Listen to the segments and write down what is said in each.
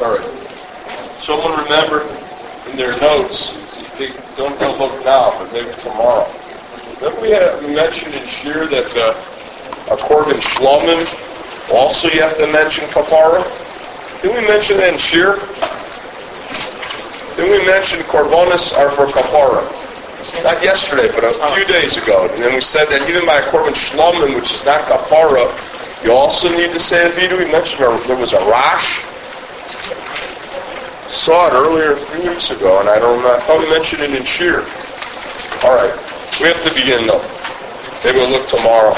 All right. Someone remember in their notes, if they don't look now, but maybe tomorrow. Remember we mentioned in Shir that a Korban Shlomim, also you have to mention Kapara? Didn't we mention that in Shir? Didn't we mention Korbanos are for Kapara? Not yesterday, but a few days ago. And then we said that even by a Korban Shlomim, which is not Kapara, you also need to say a Vidu. We mentioned there was a Rash. Saw it earlier 3 weeks ago, and I thought we mentioned it in Shir. All right. We have to begin, though. Maybe we'll look tomorrow.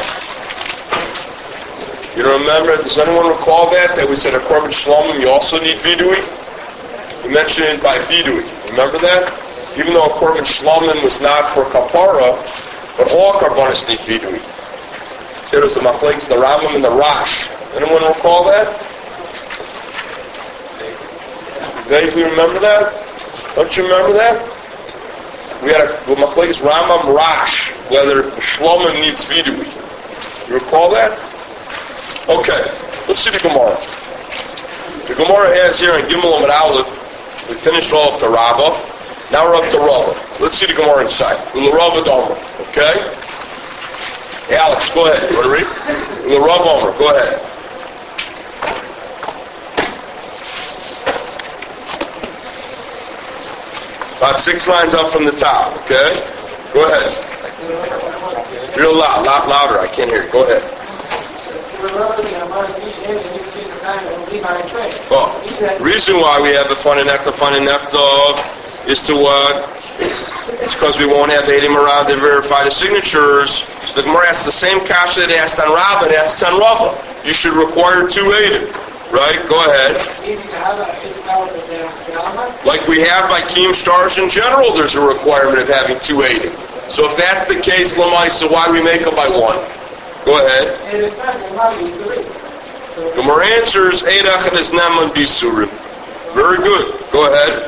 You don't remember? Does anyone recall that we said a Korban Shlomim, you also need Vidui? We mentioned it by Vidui. Remember that? Even though a Korban Shlomim was not for Kapara, but all Korbanos need Vidui. So there was the Machlekes, the Rambam, and the Rash. Anyone recall that? Vaguely remember that? Don't you remember that? We had a Machlekes Rambam Rash, whether Shlomim needs Vidui. You recall that? Okay, let's see the Gemara. The Gemara has here in Gimel Amud Aleph, we finished all up to Rabbah. Now we're up to Rava. Let's see the Gemara inside. Rava Domer. Okay? Hey, Alex, go ahead. You want to read? Rava Domer. Go ahead. About 6 lines up from the top. Okay? Go ahead. Real loud. Louder. I can't hear you. Go ahead. Well, reason why we have the fun and nectar is to it's because we won't have Eidim around to verify the signatures. So the Gemara asks the same kasha that it asked on Rabbah, it asks on Rava. You should require 2 Eidim, right? Go ahead. Like we have by Kiyum Stars in general, there's a requirement of having 2 Eidim. So if that's the case, Lamaisa, why do we make them by 1? Go ahead. Gemara answers, Eidach is Naman Bisurim. Very good. Go ahead.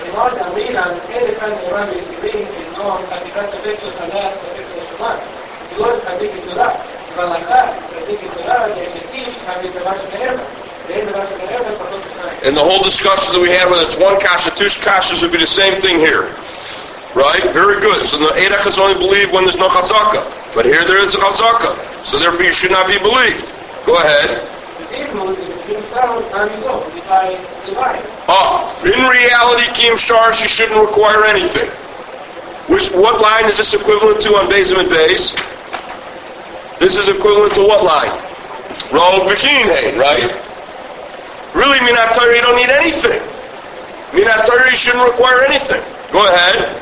And the whole discussion that we had, whether it's 1 kasha, 2 kashas, would be the same thing here. Right? Very good. So the Eidach is only believed when there's no chazaka. But here there is a chazaka. So therefore you should not be believed. Go ahead. In reality, Kiyum Stars, you shouldn't require anything. What line is this equivalent to on Bezim and Bez? This is equivalent to what line? Rov B'Kinhein, right? Really, Minat Torah, you don't need anything. Minat Torah, you shouldn't require anything. Go ahead.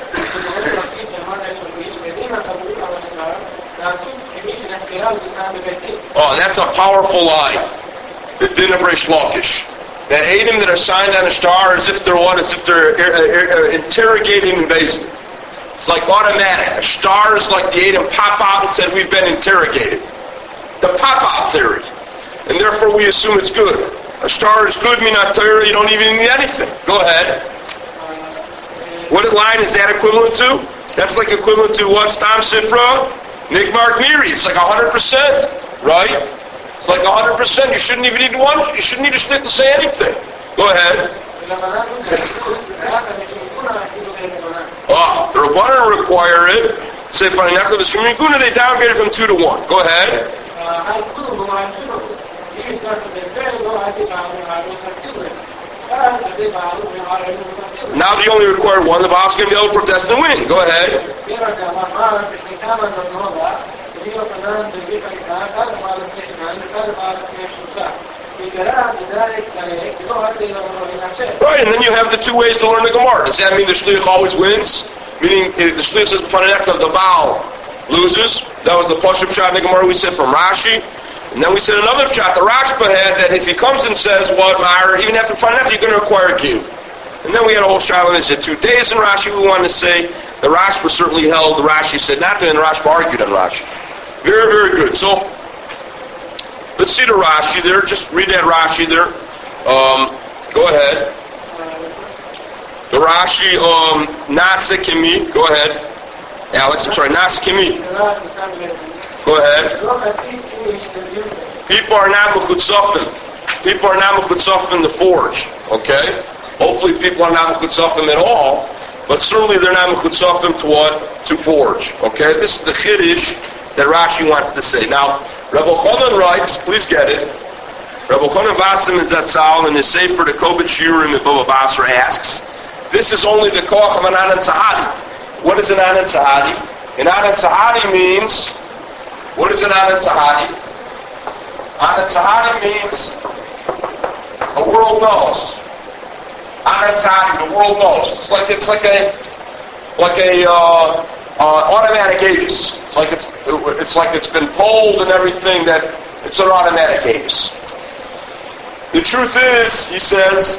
Oh, that's a powerful line. The din of Reish Lakish. That Eidim that are signed on a star as if they're what? As if they're interrogating in Bezin. It's like automatic. A star is like the Eidim pop out and said, we've been interrogated. The pop-out theory. And therefore we assume it's good. A star is good, Minat Torah, you don't even need anything. Go ahead. What line is that equivalent to? That's like equivalent to what? Stam Sifra? Nigmar Miri. It's like 100%. Right? It's like 100%. You shouldn't even need one. You shouldn't need a shtit to say anything. Go ahead. The Rabbanan require it. Say, they downgrade it from 2 to 1. Go ahead. Now they only require 1. The boss can be able to protest and win. Go ahead. Right, and then you have the 2 ways to learn the Gemara. Does that mean the shliach always wins? Meaning the shliach says of the Baal loses. That was the Pashup shot in the Gemara we said from Rashi. And then we said another shot, the Rashba had, that if he comes and says, what, even after Fanech, you're going to require a Q. And then we had a whole shot on this. 2 days in Rashi, we wanted to say, the Rashba certainly held, the Rashi said not, and the Rashba argued on Rashi. Very, very good. So, let's see the Rashi there. Just read that Rashi there. Go ahead. The Rashi, Nasekimi. Go ahead. Alex, I'm sorry, Nasekimi. Go ahead. People are not mechutzafim. People are not mechutzafim in the forge. Okay? Hopefully people are not mechutzafim at all, but certainly they're not mechutzafim to what? To forge. Okay? This is the chiddush that Rashi wants to say. Now, Rebbe Chonon writes, please get it, Rebbe Chonon Vasim in Zatzal in his Sefer, the Kobet Shiurim in Baba Basra asks, this is only the koach of an Anan Tzahadi. What is an Anan Tzahadi? An Anan Tzahadi means, what is an Anan Tzahadi? Anan Tzahadi means, the world knows. Anan Tzahadi, the world knows. It's like a automatic ABIS. It's like it's been polled and everything that it's an automatic ABIS. The truth is, he says,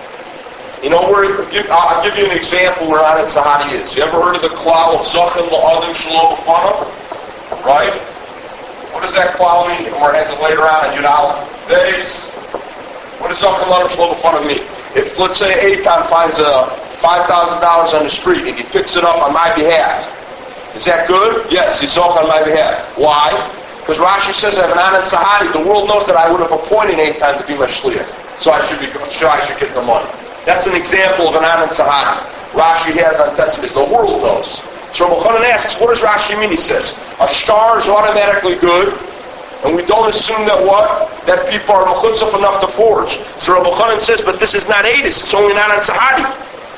I'll give you an example where Anan Tzahadi is. You ever heard of the klal of Zachin La'adim Shalom B'fanav? Right? What does that klal mean? Or it has it later on in Yud Aleph days. What does Zachin La'adim Shalom B'fanav mean? If, let's say, Eitan finds $5,000 on the street and he picks it up on my behalf, is that good? Yes, he's Zoch on my behalf. Why? Because Rashi says I have an Anan Tzahadi. The world knows that I would have appointed Eitan to be my shliach. So I should get the money. That's an example of an Anan Tzahadi. Rashi has on Testimonies. The world knows. So Rebbe Chonon asks, what does Rashi mean? He says, a star is automatically good, and we don't assume that what? That people are mechutzaf enough to forge. So Rebbe Chonon says, but this is not Eidus. It's only an Anan Tzahadi.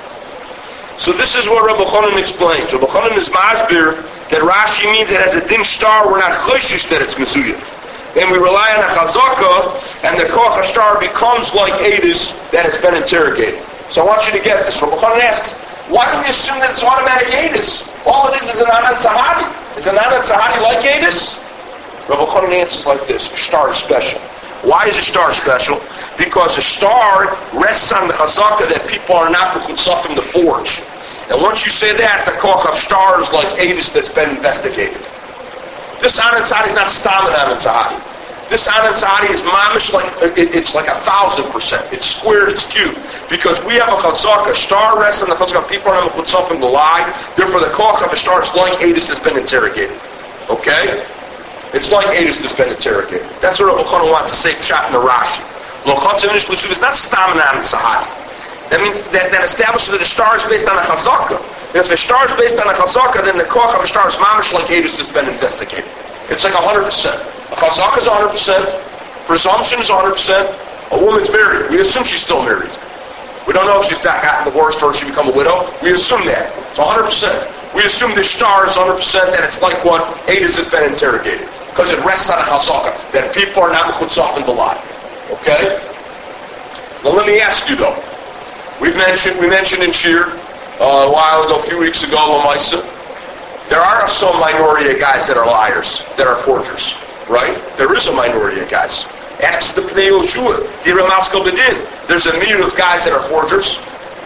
So this is what Rebbe Chonon explains. Rebbe Chonon is masbir that Rashi means it has a din star. We're not choshish that it's mesuyif. And we rely on a chazaka, and the koach star becomes like Eidus that has been interrogated. So I want you to get this. Rebbe Chonon asks, why do we assume that it's automatic Eidus? All it is an Anan Tzahadi. Is an Anan Tzahadi like Eidus? Rebbe Chonon answers like this: a star is special. Why is a star special? Because a star rests on the chazaka that people are not mechutzafim to forge. And once you say that, the koach of star is like Eidus that's been investigated. This Anan Tzahadi is not stam Anan Tzahadi. This Anan Tzahadi is mamish it's like 1,000%. It's squared, it's cubed. Because we have a chazaka, star rests on the chazaka, people are not mechutzafim to lie. Therefore the koach of a star is like Eidus that's been interrogated. Okay? It's like Eidus that's been interrogated. That's what Rebbe Chonon wants to say pshat in the Rashi. Lochatzim Nishlushuv is not stam Anan Tzahadi. That means that establishes that the star is based on a chazaka. And if the star is based on a chazaka, then the koach of a star is mamish like Eidus that's been investigated. It's like 100%. A chazaka is 100%. Presumption is 100%. A woman's married. We assume she's still married. We don't know if she's not gotten divorced or she become a widow. We assume that. It's 100%. We assume the star is 100% that it's like what Eidus has been interrogated. Because it rests on a chazaka. That people are not mechutzafim to lie. Okay? Now let me ask you though. We mentioned in Shir a while ago, a few weeks ago, Lamaisa, there are some minority of guys that are liars, that are forgers, right? There is a minority of guys. Ask the Pnei Yoshua, Dira Maskal Bedin. There's a myriad of guys that are forgers.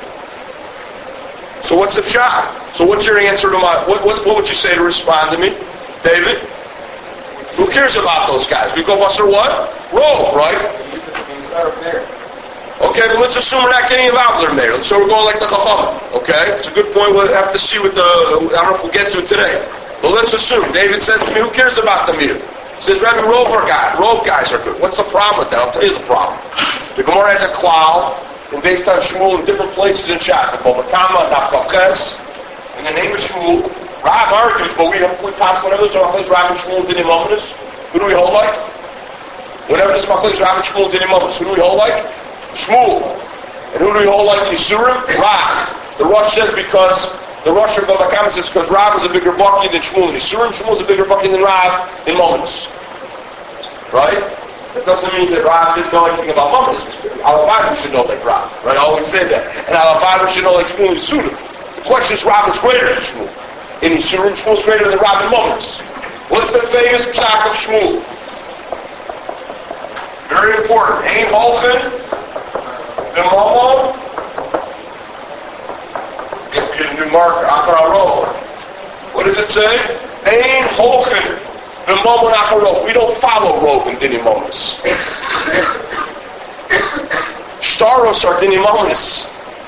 So what's the pshat? So what's your answer to my, what would you say to respond to me? David? Who cares about those guys? We go buster what? Rove, right? Okay, but let's assume we're not getting involved in there. So we're going like the Chacham. Okay? It's a good point. We'll have to see what I don't know if we'll get to it today. But let's assume. David says to me, who cares about the meal? He says, Rabbi, Rove guys are good. What's the problem with that? I'll tell you the problem. The Gemara has a klal, and based on Shmuel in different places in Shas, the Bobakama, Nafkafches, in the name of Shmuel, Rav argues, but we pass whatever there's Rav and Shmuel did in Mominus. Who do we hold like? Whatever this Rav and Shmuel did in Mominus. Who do we hold like? Shmuel. And who do we hold like in Yisurim? Rav. The Rosh says because, the Rosh of Baba Kama says because Rav is a bigger bucky than Shmuel in Yisurim. Shmuel is a bigger bucky than Rav in Mominus. Right? That doesn't mean that Rav didn't know anything about Mominus. Al-Abad should know like Rav. Right? I always say that. And Al-Abad should know like Shmuel in Yisurim. The question is Rav is greater than Shmuel. In Yisurim, Shmuel is greater than Rav in Mominus. What's the famous psak of Shmuel? Very important. Ein Holchen. The Momo, if you get a new marker, Akhararo. What does it say? Ein Holchen, the Momo Akhararo. We don't follow Rov and Dinimonis. Staros are Dinimonis.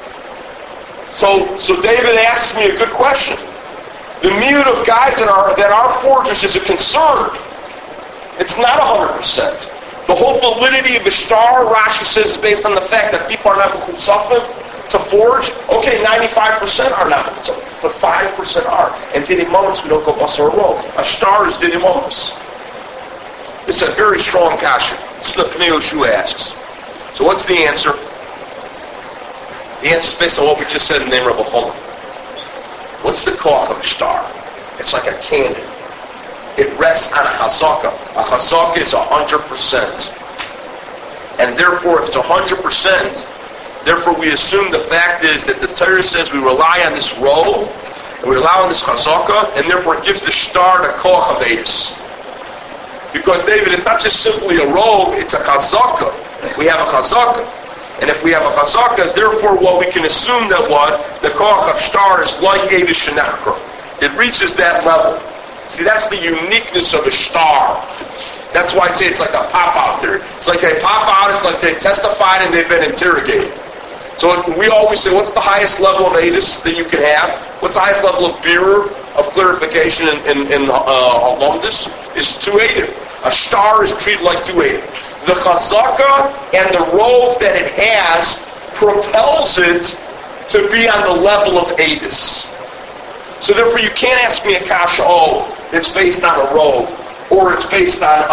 So David asks me a good question. The myriad of guys that are forgers is a concern. It's not 100%. The whole validity of the star, Rashi says, is based on the fact that people are not mechutzafim. to forge, okay, 95% are not, but 5% are. And Didi Moments, we don't go basar rov. A star is Didi Moments. It's a very strong kasha. This is what Pnei Yehoshua asks. So what's the answer? The answer is based on what we just said in the name of Rabbi Cholim. What's the koach of a star? It's like a cannon. It rests on a chazaka. A chazaka is 100%. And therefore, if it's 100%, therefore we assume the fact is that the Torah says we rely on this rov, and we rely on this chazaka, and therefore it gives the star the koach of Eidus. Because, David, it's not just simply a rov, it's a chazaka. We have a chazaka. And if we have a chazaka, therefore what we can assume that what? The koach of star is like Eidus Shenachra. It reaches that level. See, that's the uniqueness of a star. That's why I say it's like a pop-out theory. It's like they pop out, it's like they testified and they've been interrogated. So we always say, what's the highest level of Eidus that you can have? What's the highest level of birur, of clarification in alumnus? Is 280. A star is treated like 280. The chazaka and the rov that it has propels it to be on the level of Eidus. So therefore you can't ask me a kasha, it's based on a rov, or if it's a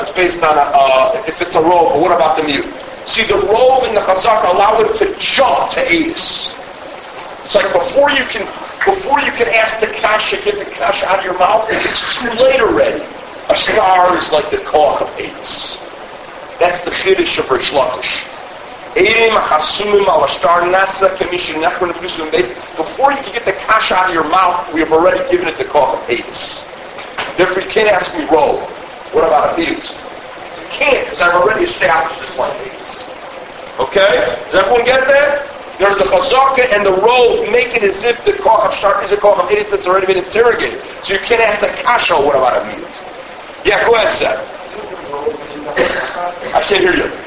rov, but what about the mute? See, the rov and the chazaka allow it to jump to Eidus. It's like before you can ask the kasha, get the kasha out of your mouth, it's too late already. A star is like the koach of Eidus. That's the chiddush of Rish Lakish. Before you can get the kasha out of your mouth, we have already given it the koach of Eidus. Therefore, you can't ask me rov. What about a mute? You can't, because I've already established this like Eidus. Okay? Does everyone get that? There's the chazaka and the rov make it as if the koach of star is a koach of Eidus that's already been interrogated. So you can't ask the kasha, what about a mute? Yeah, go ahead, Seth. I can't hear you.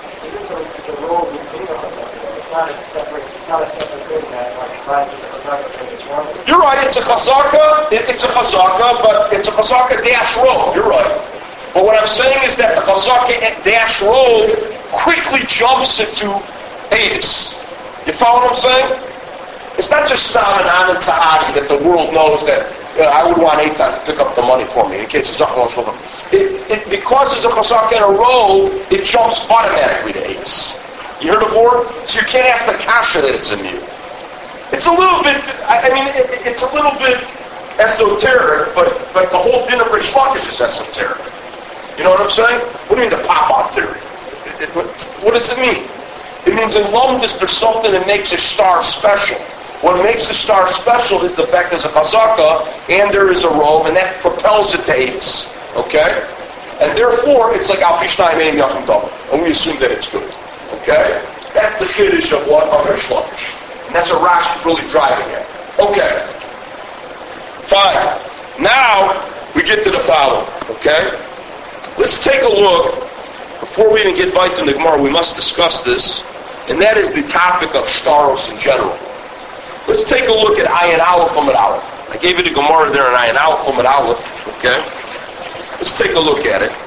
You're right, it's a chazaka, but it's a chazaka dash rov, you're right. But what I'm saying is that the chazaka dash rov quickly jumps into Eidus. You follow what I'm saying? It's not just Sam and Anan Sahadi that the world knows that I would want Eitan to pick up the money for me in case it's a chazaka. Because there's a chazaka and a rov, it jumps automatically to Eidus. You heard before? So you can't ask the kasha that it's a mute. It's a little bit, it's a little bit esoteric, but the whole din of Rish Lakish is esoteric. You know what I'm saying? What do you mean the pop-out theory? What does it mean? It means in Lumdus there's something that makes a star special. What makes a star special is the fact there's a chazaka and there is a rov, and that propels it to Eidus. Okay? And therefore, it's like Al Pishnai Meim Yachim Dava. And we assume that it's good. Okay? That's the chiddush of what? Of Rish Lakish. And that's what Rashi is really driving at. Okay. Fine. Now, we get to the following. Okay? Let's take a look. Before we even get back to the Gemara, we must discuss this. And that is the topic of shtaros in general. Let's take a look at Ayin Aleph Amud Aleph. I gave you the Gemara there in Ayin Aleph Amud Aleph. Okay? Let's take a look at it.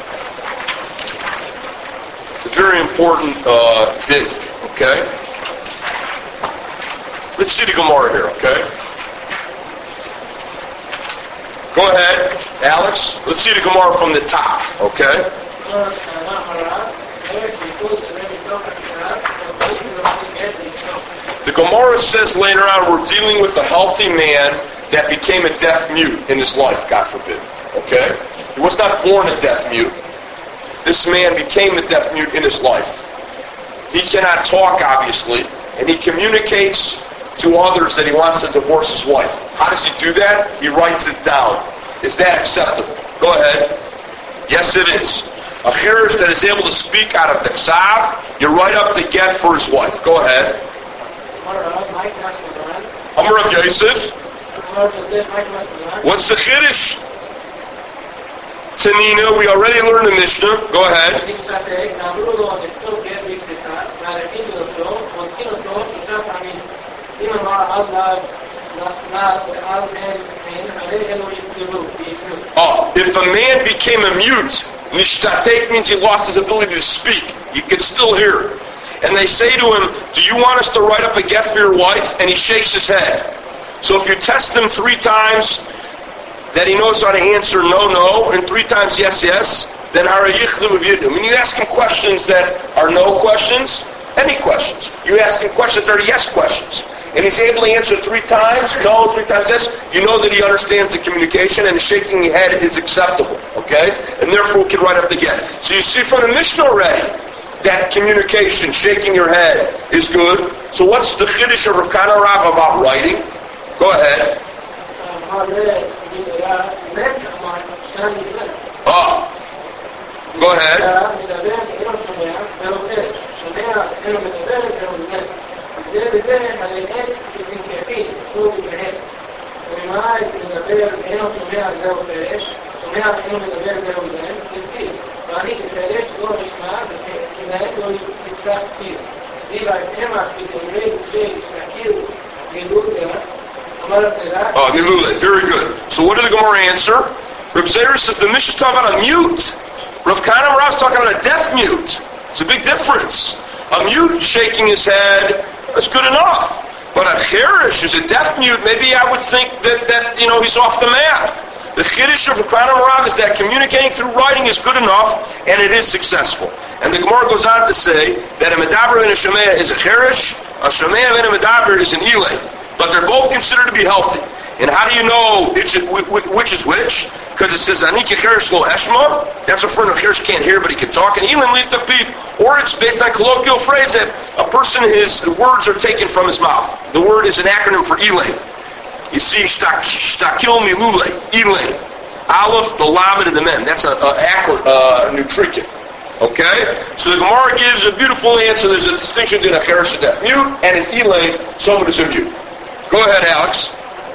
It's a very important dig. Okay? Let's see the Gemara here, okay? Go ahead, Alex. Let's see the Gemara from the top, okay? The Gemara says later on we're dealing with a healthy man that became a deaf mute in his life, God forbid, okay? He was not born a deaf mute. This man became a deaf mute in his life. He cannot talk, obviously, and he communicates to others that he wants to divorce his wife. How does he do that? He writes it down. Is that acceptable? Go ahead. Yes, it is. A chirish that is able to speak out of the ksav, you write up the get for his wife. Go ahead. Amar of Yosef. What's the chirish? Tanina, we already learned the Mishnah. Go ahead. If a man became a mute, nishtatek means he lost his ability to speak. You can still hear. and they say to him, do you want us to write up a get for your wife? And he shakes his head. So if you test him 3 times that he knows how to answer no, and 3 times yes, then when you ask him questions that are no questions, any questions, you ask him questions that are yes questions, and he's able to answer 3 times no, 3 times yes, you know that he understands the communication, and shaking his head is acceptable, okay? And therefore we can write up the get. So you see from the Mishnah already that communication, shaking your head, is good. So what's the chiddush of Rav Kana Rav about writing? Go ahead. Go ahead. Very good. So what did the Gemara answer? Reb Zera says the Mishnah is talking about a mute. Rav Kana Rav is talking about a deaf mute. It's a big difference. A mute shaking his head, that's good enough. But a cherish is a deaf mute. Maybe I would think that he's off the map. The chiddush of Rav Kana Rav is that communicating through writing is good enough, and it is successful. And the Gemara goes on to say that a medaber and a shemea is a cherish, a shemea and a medaber is an elay. But they're both considered to be healthy. And how do you know which is which? Because it says, Anika cherish lo eshma. That's referring to a cherish can't hear, but he can talk. And elim leaf beef. Or it's based on colloquial phrase that a person, his words are taken from his mouth. The word is an acronym for elay. You see, shtakil milule, elay. Aleph, the lamed, and the mem. That's a nutricant. Okay? So the Gemara gives a beautiful answer. There's a distinction between a cherish and a mute, and an elay, someone is a mute. Go ahead, Alex.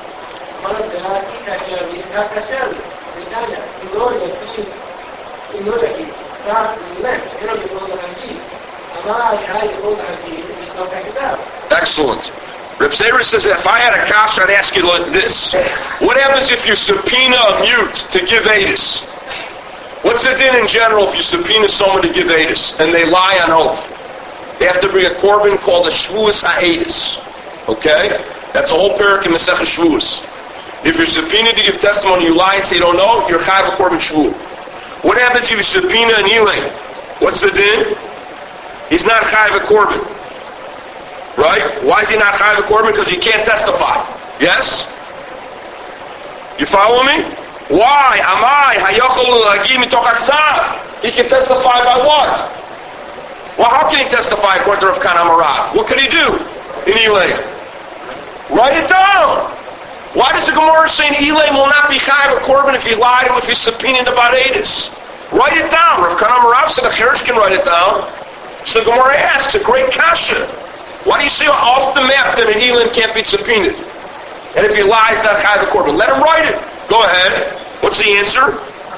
Excellent. Reb Zera says, if I had a kasha, I'd ask you like this. What happens if you subpoena a mute to give edus? What's the din in general if you subpoena someone to give edus and they lie on oath? They have to bring a korban called a shvuas ha'edus. Okay? That's a whole parak in Masechah Shvuas. If you're subpoenaed to give testimony, you lie and say you don't know, you're chayav a korban shvu. What happens if you subpoena an elang? What's the din? He's not chayav a korban. Right? Why is he not chayav a korban? Because he can't testify. Yes? You follow me? Why? Amai hayachol lagi mitoch aksav. He can testify by what? Well, how can he testify according to Rav Kana Rav? What could he do in elang? Write it down. Why does the Gemara say Elay will not be chayav a korban if he lied or if he's subpoenaed about edus? Write it down. Rav Kana Rav said the cherish can write it down. So the Gemara asks, a great kasha. Why do you say off the map that an Elam can't be subpoenaed? And if he lies, not chayav a korban. Let him write it. Go ahead. What's the answer?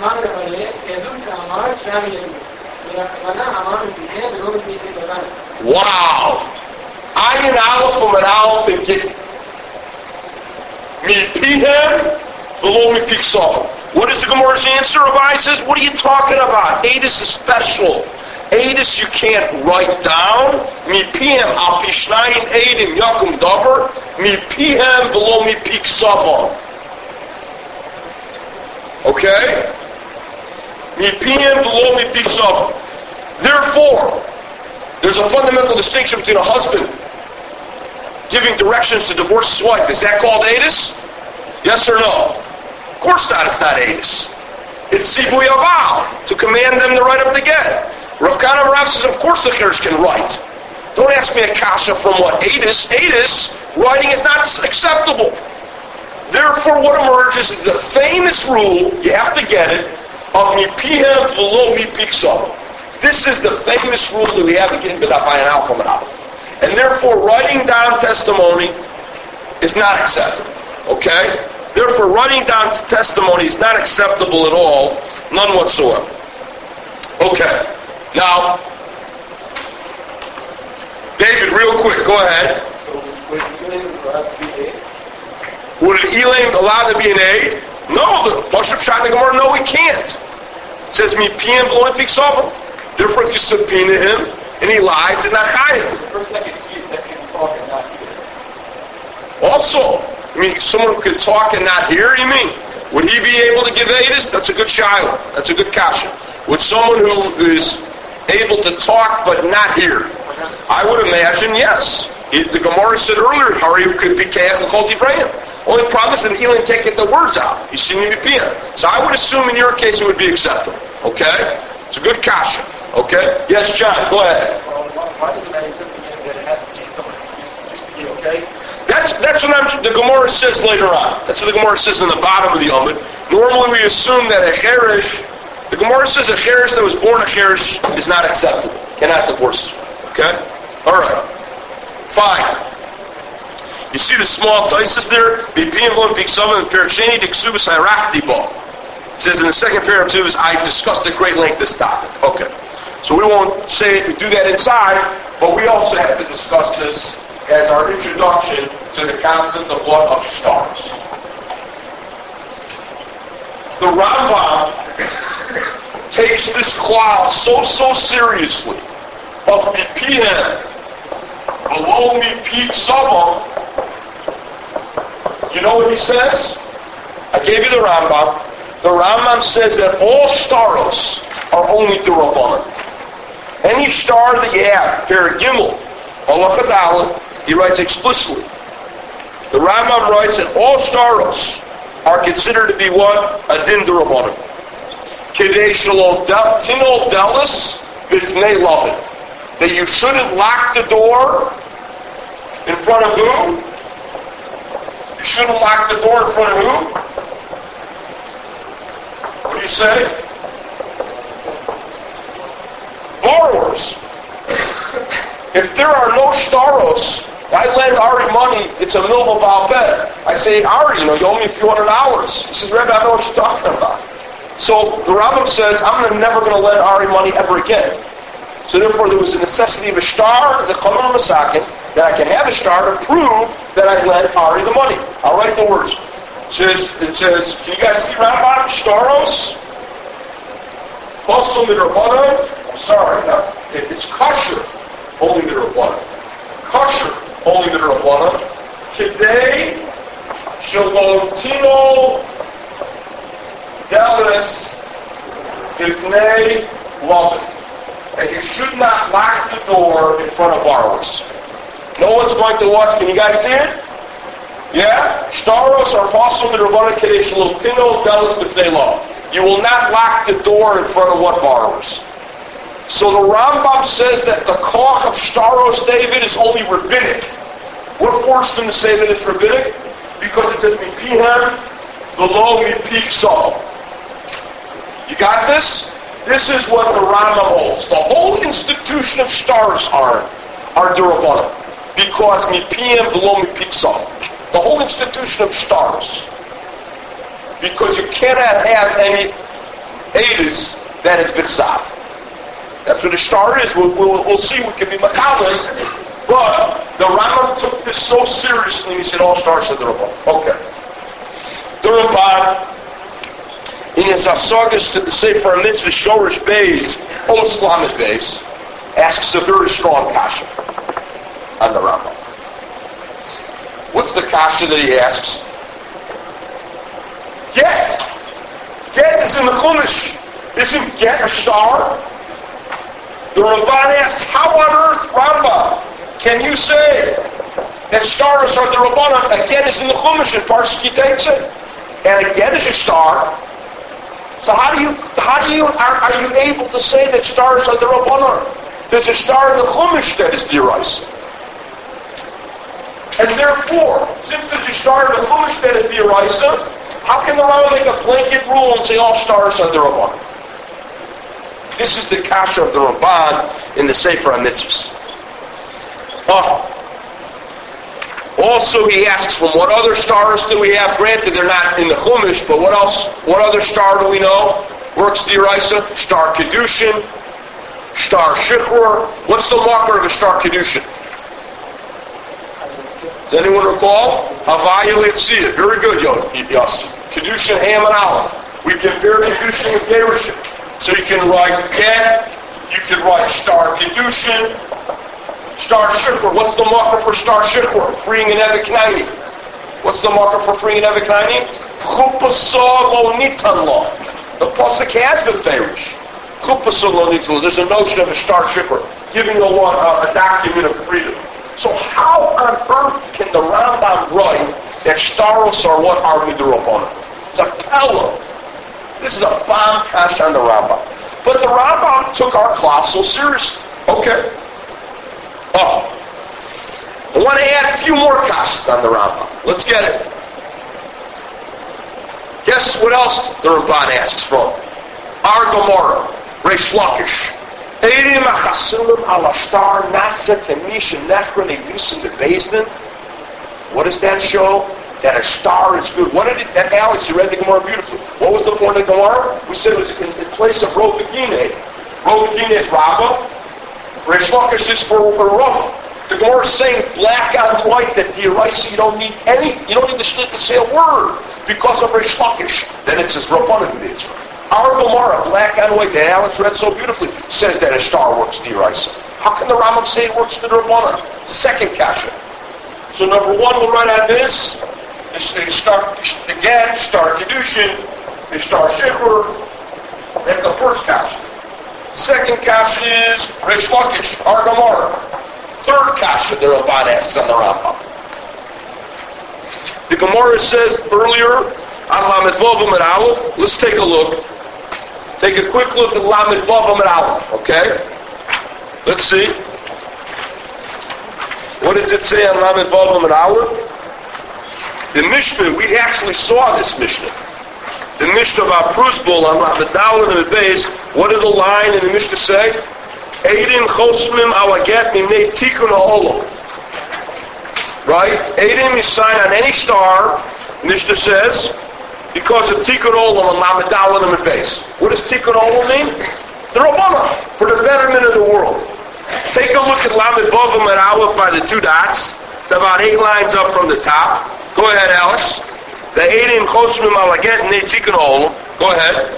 Wow. Ayin aleph from an aleph and get. Mi-pihem, below mi-piksav. What is the Gemara's answer? Rabbi says, what are you talking about? Edus is special. Edus you can't write down. Mi-pihem, al-pishnayin edim yakum davar. Mi-pihem, below mi-piksav. Okay? Mi-pihem, below mi-piksav. Therefore, there's a fundamental distinction between a husband giving directions to divorce his wife. Is that called edus? Yes or no? Of course not, it's not edus. It's sivui aval, to command them to write up the get. Rav Kana Rav says, of course the cherish can write. Don't ask me a kasha from what? Edus. Edus, writing is not acceptable. Therefore, what emerges is the famous rule, you have to get it, of mi-pihem v'lo mi-piksav. This is the famous rule that we have in getting b'daf ayin al from an aleph. And therefore, writing down testimony is not acceptable. Okay? Therefore, writing down testimony is not acceptable at all, none whatsoever. Okay. Now, David, real quick, go ahead. Would an Elam allowed to be an aid? No, the Pashup Shad Gemara, no, he can't. It says, Mi PM V'lo Piksav. Therefore, if you subpoena him, and he lies, and not chayiv. Also, I mean, someone who can talk and not hear, you mean? Would he be able to give edus? That's a good shiloh. That's a good kasha. Would someone who is able to talk but not hear? I would imagine yes. The Gemara said earlier, Hari could be chaos and chol divrayim. Only problem is that Elon can't get the words out. You see me pia. So I would assume in your case it would be acceptable. Okay? It's a good kasha. Okay? Yes, John, go ahead. Why does it matter that it has to be someone who used to be okay? That's what the Gemara says later on. That's what the Gemara says in the bottom of the Amud. Normally we assume that a cherish, the Gemara says a cherish that was born a cherish is not acceptable. Cannot divorce his wife. Okay? All right. Fine. You see the small taisis there? It says in the second pair of twos, I discussed at great length this topic. Okay. So we won't say it, we do that inside, but we also have to discuss this as our introduction to the concept of what of stars. The Rambam takes this klal so seriously of mipihem below mipi ksavam. You know what he says? I gave you the Rambam. The Rambam says that all staros are only d'Rabbanan. Any star that you have, Perek Gimel, Halacha Daled, he writes explicitly. The Rambam writes that all staros are considered to be what? A din d'Rabbanan. Kedei shelo tinol delis b'fnei lavin. That you shouldn't lock the door in front of who? You shouldn't lock the door in front of who? What do you say? Borrowers. If there are no staros, I lend Ari money, it's a milva balbed. I say, Ari, you owe me a few $100. He says, Rebbe, I know what you're talking about. So the Rambam says, I'm never going to lend Ari money ever again. So therefore there was a necessity of a star, the Chomer Masakin, that I can have a star to prove that I lent Ari the money. I'll write the words. It says, can you guys see round bottom? Staros? Posel midrabanan. I'm sorry, it's kosher, only midrabanan. Kosher, only midrabanan. Kedei shalotino delis ifnei lavin. And you should not lock the door in front of borrowers. No one's going to what? Can you guys see it? Yeah? Staros are possible to Rabbanan Kedei Shalotino Delis B'fnei Law. You will not lock the door in front of what borrowers? So the Rambam says that the koch of Staros David is only rabbinic. What forced him to say that it's rabbinic? Because it says Mipihem below Mipik Saul. You got this? This is what the Rambam holds. The whole institution of stars are d'Rabbanan. Because Mipiyem below Mipik. The whole institution of stars. Because you cannot have any edus that is Bichzav. That's what a star is. We'll see. We can be Machavim. But the Rambam took this so seriously, he said all stars are d'Rabbanan. Okay. The Ramban, in his Asagas to the Sefer HaMitzvah Shorish Beis, Oslamed Beis, asks a very strong kasha on the Rambam. What's the kasha that he asks? Get. Get is in the Chumash. Isn't get a star? The Ramban asks, how on earth, Rambam, can you say that stars are the Rabbanan? Again is in the Chumash in Parshas Kiteitzah. And again is a star. So are you able to say that stars are the Rabbanan? There's a star in the Chumash that is deraisa. And therefore, since there's a star in the Chumash that is deraisa, how can the Rambam make a blanket rule and say all stars are the Rabbanan? This is the kasha of the Ramban in the Sefer HaMitzvahs. Also, he asks, from what other stars do we have? Granted, they're not in the Chumash, but what else? What other star do we know? Works deraisa? Star Kedushin, Star Shichrur. What's the marker of a star Kedushin? Does anyone recall? Havaya Litzia. Very good, Yossi. Kedushin, Ham, and Aleph. We compare Kedushin with Gerushin. So you can write get, You could write Star Kedushin, Star Shichur. What's the marker for Star Shichur? Freeing an Eved Knaini. What's the marker for freeing an Eved Knaini? Chupasah lo nitan lo. The pasuk has been farish. Chupasah lo nitan lo. There's a notion of a Star Shichur, giving a document of freedom. So how on earth can the Rambam write that Shtaros are what are midrabanan? It's a pella. This is a bomb kash on the Rambam. But the Rambam took our class so seriously. Okay. I want to add a few more kashas on the Rambam. Let's get it. Guess what else the Ramban asks from? Our Gemara, Reish Lakish. Eidim achasulim ala shtar nasa kemish nechron edusin bebezdin. What does that show? That a star is good. What did it, that Alex, you read the Gemara beautifully. What was the point of the Gemara? We said it was in place of Rov V'Gineh. Rov V'Gineh is Rabbah. Reish Lakish is for Rabbah. The Gemara is saying black on white that the Eraisa, you don't need the shlit to say a word because of Reish Lakish. Then it says Rabbanan Mitzvah. Our Gemara, black on white, that Alex read so beautifully, says that a star works the Eraisa. How can the Rambam say it works the Rabbanan? Second kasha. So number one, we'll write on this. Star Kedushin, Star Shichur. That's the first kasha. Second kasha is Reish Lakish, our Gemara. Third kasha the Ramban asks on the Rambam. The Gemara says earlier on Lamed Vav Amud Aleph. Let's take a look. Take a quick look at Lamed Vav Amud Aleph. Okay. Let's see. What does it say on Lamed Vav Amud Aleph? The Mishnah, we actually saw this Mishnah. The Mishnah about Prusbul on Lamed Dalet and the base. What did the line in the Mishnah say? Eidim chosmim alaget mimnei tikkun ha'olam. Right? Eidim is signed on any star, Mishnah says, because of tikkun ha'olam on Lamed Dalet and the base. What does tikkun ha'olam mean? The Rabbana, for the betterment of the world. Take a look at Lamed Vav Amud Aleph by the two dots. It's about 8 lines up from the top. Go ahead, Alex. The Eidim Chosmim Alaget and Tikkun Olam. Go ahead.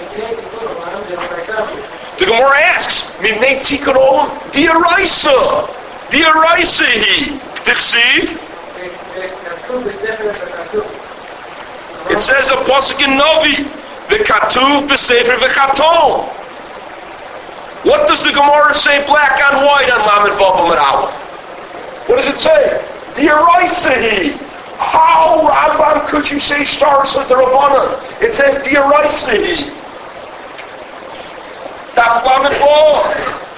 The Gemara asks, Mimnei Tikkun Olam? D'Oraisa. D'Oraisa he. Dichsiv. It says a pasuk in Novi. V'katuv b'sefer v'chaton. What does the Gemara say black on white on Lamed Vav Amud Aleph? What does it say? D'Oraisa he. How, Rambam, could you say stars with the Rabbanan? It says D'Oraisa he. That's Lamed Vav.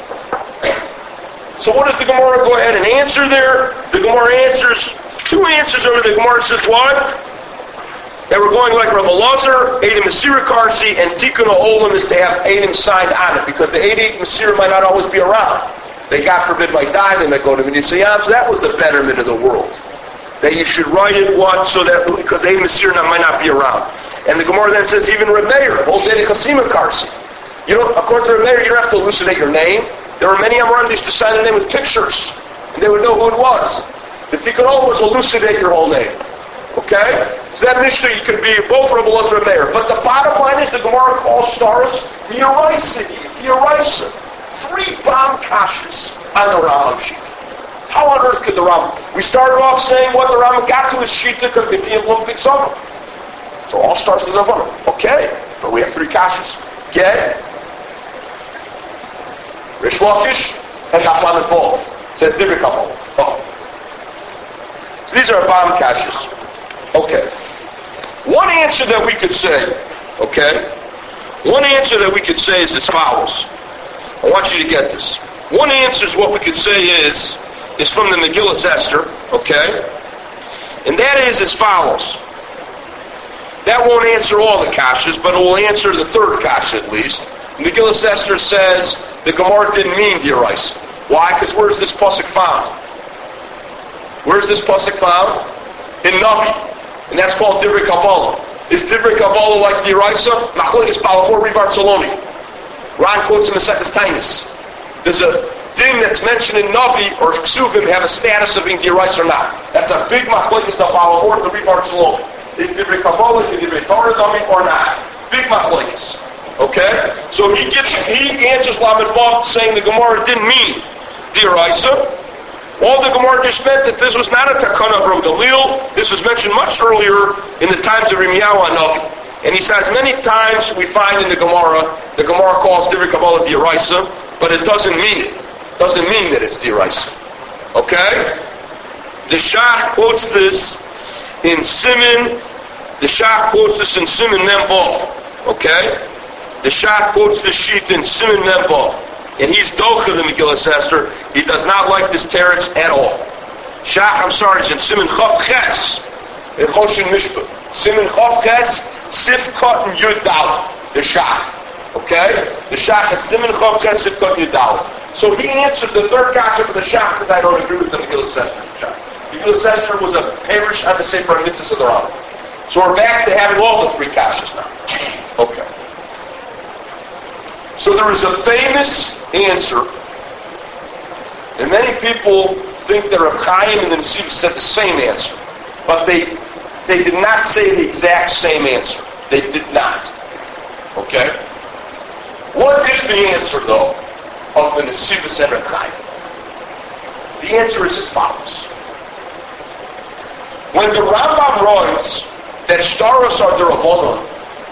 So what does the Gemara go ahead and answer there? The Gemara answers, 2 answers over the Gemara says what? That we're going like Rav Elazar, Eidim Masira Karsi, and Tikkun Ha'olam is to have Eidim signed on it, because the Eidim Masira might not always be around. They, God forbid, might die, they might go to Mitzvah. So that was the betterment of the world. That you should write it once so that, because the Eidim Masira might not be around. And the Gemara then says, even Reb Meir holds Eidim Chasima Karsi. You don't, according to Reb Meir, you don't have to elucidate your name. There were many Amorandish to sign their name with pictures, and they would know who it was. The Tikkun Ha'olam was elucidate your whole name. Okay? So that Mishnah, you could be both Reb Elazar and Meir. But the bottom line is the Gemara calls stars the Eraisa. The Eraisa. 3 bomb kashas on the Rambam sheet. How on earth could the Rambam? We started off saying what the Rambam got to his sheet because the people big summer. So all stars to the Rambam. Okay. But we have 3 kashas. Get Reish Lakish and Lamed Vav. It says Divrei Kabbalah. So these are bomb kashas. Okay. One answer that we could say, okay? One answer that we could say is as follows. I want you to get this. One answer is what we could say is from the Megillas Esther, okay? And that is as follows. That won't answer all the kashas, but it will answer the 3rd kasha at least. Megillas Esther says the Gemara didn't mean D'Oraisa. Why? Because where's this pasuk found? Where's this pasuk found? In Navi. And that's called Divrei Kabbalah. Is Divrei Kabbalah like D'Oraisa? Machlokes Balamor Ri Bartzaloni. Ron quotes him in Seches Tainis. Does a thing that's mentioned in Navi or Ksuvim have a status of being D'Oraisa or not? That's a big Machlokes Balamor Ri Bartzaloni. Is Divrei Kabbalah, is Divrei Torah Navi or not? Big Machlokes. Okay? So he answers Lamed Vav saying the Gemara didn't mean D'Oraisa. All the Gemara just meant that this was not a takana from Galil. This was mentioned much earlier in the times of Yirmiyahu HaNavi. And he says many times we find in the Gemara calls Divrei Kabbalah D'Oraisa, but it doesn't mean it. It doesn't mean that it's D'Oraisa. Okay? The Shach quotes this in Siman. The Shach quotes this in Siman Mem Vav. Okay? The Shach quotes this sheet in Siman Mem Vav. And he's docha the Megillah Esther. He does not like this teretz at all. Shach, I'm sorry, is in Siman Chav Ches, in Choshen Mishpah. Siman Chav Ches, Sifkat and Yud Dalet. The Shach. Okay? The Shach is Siman Chav Ches, Sifkat and Yud Dalet. So he answers the third kasha, but the Shach says, I don't agree with the Megillah Esther's Shach. Megillah Esther was a parish on the Sefer Mitzvahs of the Rambam. So we're back to having all the three kashas now. Okay. So there is a famous answer, and many people think that Reb Chaim and the Nesiv said the same answer, but they did not say the exact same answer. They did not. Okay? What is the answer, though, of the Nesiv and Reb Chaim? The answer is as follows. When the Rambam writes that shtaros are d'Rabbanan,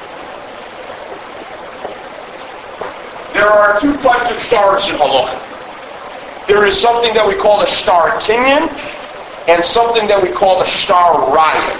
there are two types of shtaros in halacha. There is something that we call a shtar kinyan and something that we call a shtar raya.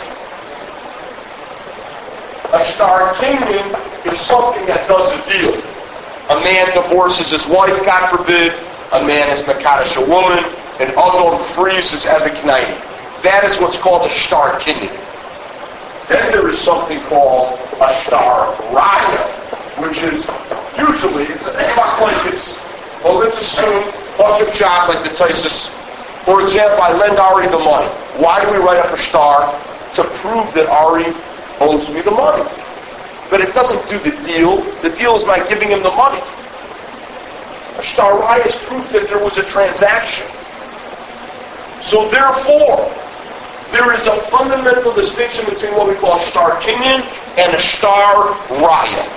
A shtar kinyan is something that does a deal. A man divorces his wife, God forbid. A man is mekadosh a woman. An adon frees his eved knaini. That is what's called a shtar kinyan. Then there is something called a shtar raya, which is usually, it's well, let's assume, Pashup Shach, like the Taisus. For example, I lend Ari the money. Why do we write up a shtar? To prove that Ari owes me the money. But it doesn't do the deal. The deal is my giving him the money. A shtar raya is proof that there was a transaction. So therefore, there is a fundamental distinction between what we call a shtar kinyan and a shtar raya.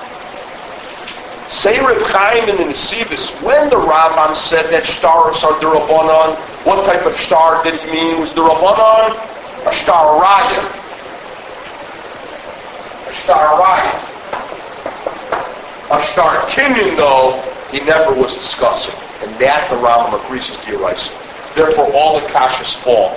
Say Reb Chaim in the Nesivos, when the Rambam said that shtaros are d'Rabbanan, what type of shtar did he mean was d'Rabbanan? A shtar raya. A shtar raya. A shtar kinyan, though, he never was discussing. And that the Rambam agrees is d'Oraisa. Therefore, all the kashas fall.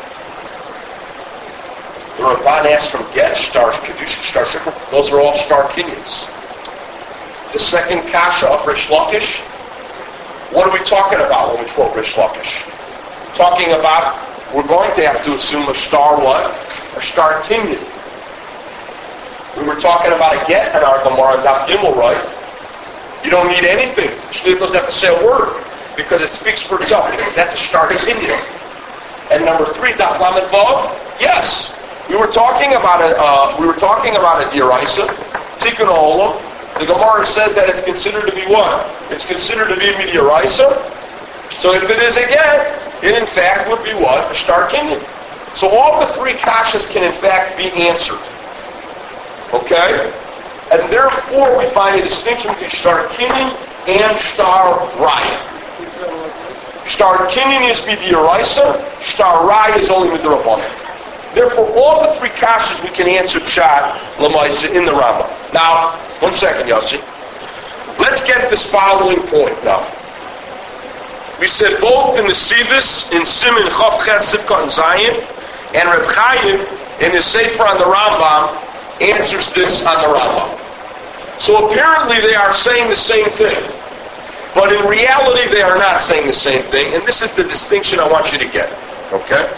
The Ramban asks from get, shtar kedusha, shtar shikra, those are all shtar kinyans. The second kasha of Rish Lakish, what are we talking about when we quote Rish Lakish? Talking about, we're going to have to assume a shtar what? A shtar kinyan. We were talking about a get in our Gemara and Daf Gimel, right? You don't need anything. Shliach doesn't have to say a word because it speaks for itself. That's a shtar kinyan. And number 3, Daf Lamed Vav, yes. We were talking about a D'Oraisa, Tikkun Olam. The Gemara says that it's considered to be what? It's considered to be a D'Oraisa. So if it is a get, it in fact would be what? A shtar kinyan. So all the 3 kashas can in fact be answered. Okay? And therefore we find a distinction between shtar kinyan and shtar raya. Shtar kinyan is D'Oraisa, shtar raya is only D'Rabbanan. Therefore, all the 3 kashas we can answer pshat l'maisa in the Rambam. Now, 1 second, Yossi. Let's get this following point now. We said both in the Nesivos, in Siman Chav Ches Sifkat and Zion, and Reb Chaim in his Sefer on the Rambam answers this on the Rambam. So apparently they are saying the same thing, but in reality they are not saying the same thing, and this is the distinction I want you to get. Okay?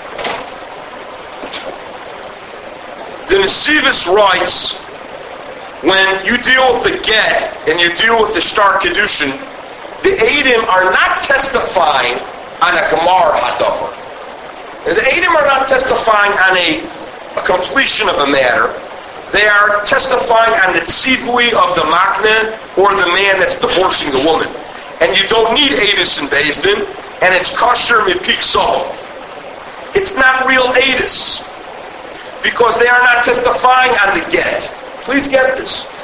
The Nesivos writes, when you deal with the get and you deal with the shtar kedushin, the Eidim are not testifying on a Gemara hadavar. The Eidim are not testifying on a completion of a matter. They are testifying on the tzivui of the makne or the man that's divorcing the woman. And you don't need Eidus in Beis Din, and it's kosher mipik solo. It's not real Eidus, because they are not testifying on the get. Please get this.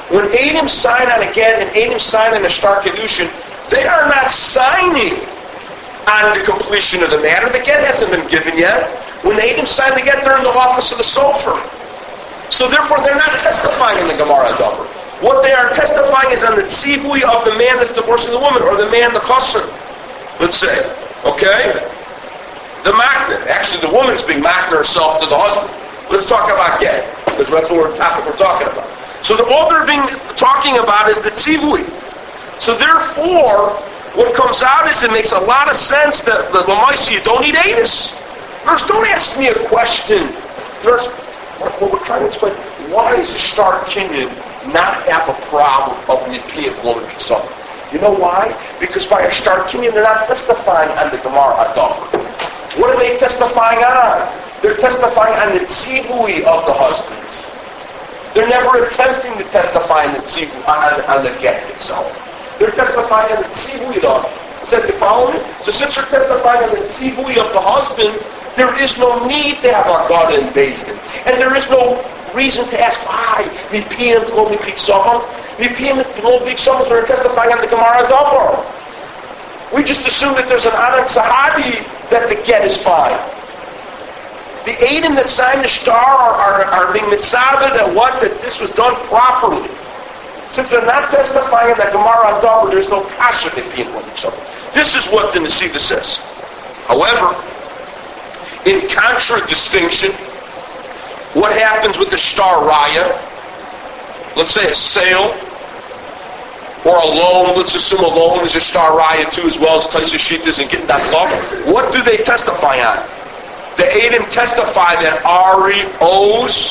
When Edom sign on a get and Edom sign on a Shtar Kedushin, they are not signing on the completion of the matter. The get hasn't been given yet. When Edom sign the get, they're in the office of the Sofer. So therefore, they're not testifying in the Gemara Dover. What they are testifying is on the tzivui of the man that's divorcing the woman, or the man, the chassan, let's say. Okay? The makner. Actually, the woman is being makner herself to the husband. Let's talk about get, because that's the topic we're talking about. So all they're being talking about is the tzivui. So therefore, what comes out is it makes a lot of sense that the Lamaisi, you don't need anus. First, don't ask me a question. First, what we're trying to explain, why does a Shtar Kinyan not have a problem of Nipi and woman being something? You know why? Because by a Shtar Kinyan, they're not testifying on the Gemara Adar. What are they testifying on? They're testifying on the tzivui of the husband. They're never attempting to testify on the tzivui, on the get itself. They're testifying on the tzivui of the husband. Said, you follow me? So since you're testifying on the tzivui of the husband, there is no need to have a God and Bezdin. And there is no reason to ask why. Mipi and Flo Mipi Ksomah. Mipi and Flo Mipi Ksomah are testifying on the Gemara Dover. We just assume that there's an Anand Sahabi that the get is fine. The Edom that signed the Shtar are being mitzvah that what? That this was done properly. Since they're not testifying in the Gemara Dover, there's no kasha Mipi and Flo Mipi Ksomah. This is what the Nesiva says. However, in contradistinction, what happens with the Shtar Raya? Let's say a sale or a loan. Let's assume a loan is a Shtar Raya too, as well as Taisa Shitas and getting that love. What do they testify on? The Edom testify that Ari owes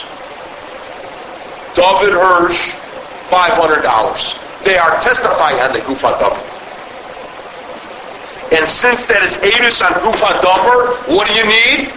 David Hirsch $500. They are testifying on the Gufa David. And since that is Edus on Gufa Davar, what do you need?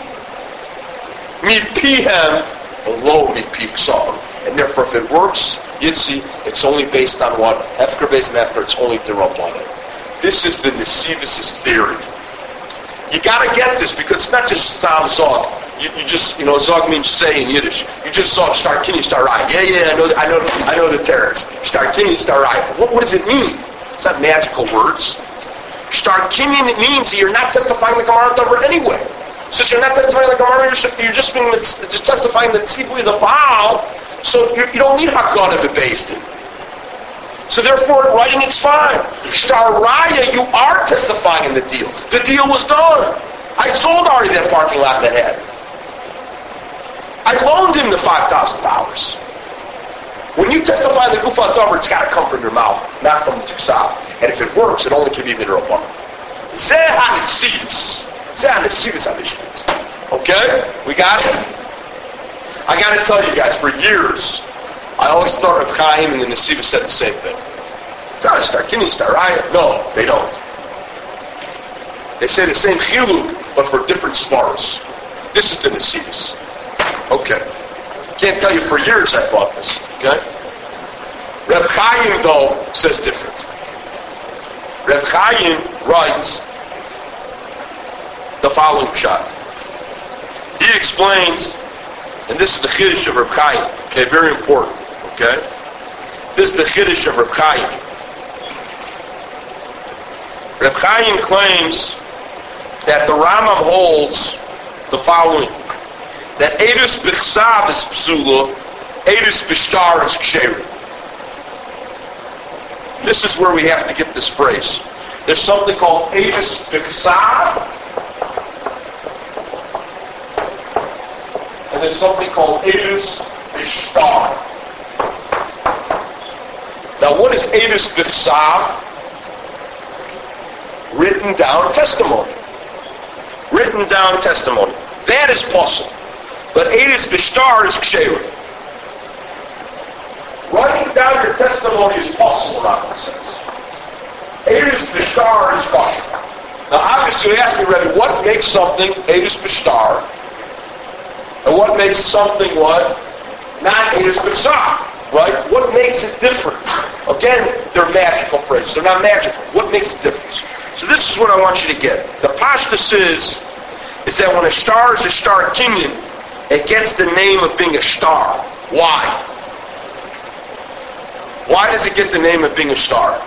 Mipihem below Mipik Sofam. And therefore, if it works, Yitzi, it's only based on what? Hefker based on Hefker, it's only Dirabbanan. This is the Nesivis' theory. You gotta get this, because it's not just Stam Zog. You just, Zog means say in Yiddish. You just saw Shtar Kinyan, Shtar Raya. Yeah, I know the terrorists. Shtar Kinyan, Shtar Raya. What does it mean? It's not magical words. Shtar Kinyan, it means that you're not testifying the Gemara Dover anyway. Since you're not testifying the Gemara, you're just testifying the tzivui, the Baal, so you don't need Hakana to be based in. So therefore, writing it's fine. Shtar Raya, you are testifying in the deal. The deal was done. I sold Ari that parking lot in Manhattan. I loaned him the $5,000. When you testify in the Gufa Dover, it's got to come from your mouth, not from the Tiksav. And if it works, it only can be Midrabbanan. Zeh HaNetzivis. Zeh HaNetzivis HaMishpat. Okay? We got it? I got to tell you guys, for years, I always thought Reb Chaim and the Nesiva said the same thing. God, Shtar Kinyan, Shtar Raya. No, they don't. They say the same chiluk, but for different svaras. This is the Nesivas. Okay. Can't tell you for years I thought this. Okay? Reb Chaim, though, says different. Reb Chaim writes the following shot. He explains, and this is the Chiddush of Reb Chaim. Okay, very important. Okay? This is the Chiddush of Reb Chaim. Reb Chaim claims that the Rambam holds the following. That Eidus B'chsav is Psula, Eidus B'shtar is Ksherim. This is where we have to get this phrase. There's something called Eidus B'chsav, and there's something called Eidus B'shtar. Now what is Eidus B'chsav? Written down testimony. Written down testimony. That is possible. But Eidus B'shtar is Ksherim. Writing down your testimony is possible, Rambam says. Eidus B'shtar is kosher. Now obviously you ask me, Rebbe, what makes something Eidus B'shtar? And what makes something what? Not Eidus B'chsav, right? What makes it different? Again, they're magical phrases. They're not magical. What makes the difference? So this is what I want you to get. The pashtus is that when a star is a Shtar Kinyan, it gets the name of being a star. Why? Why does it get the name of being a star?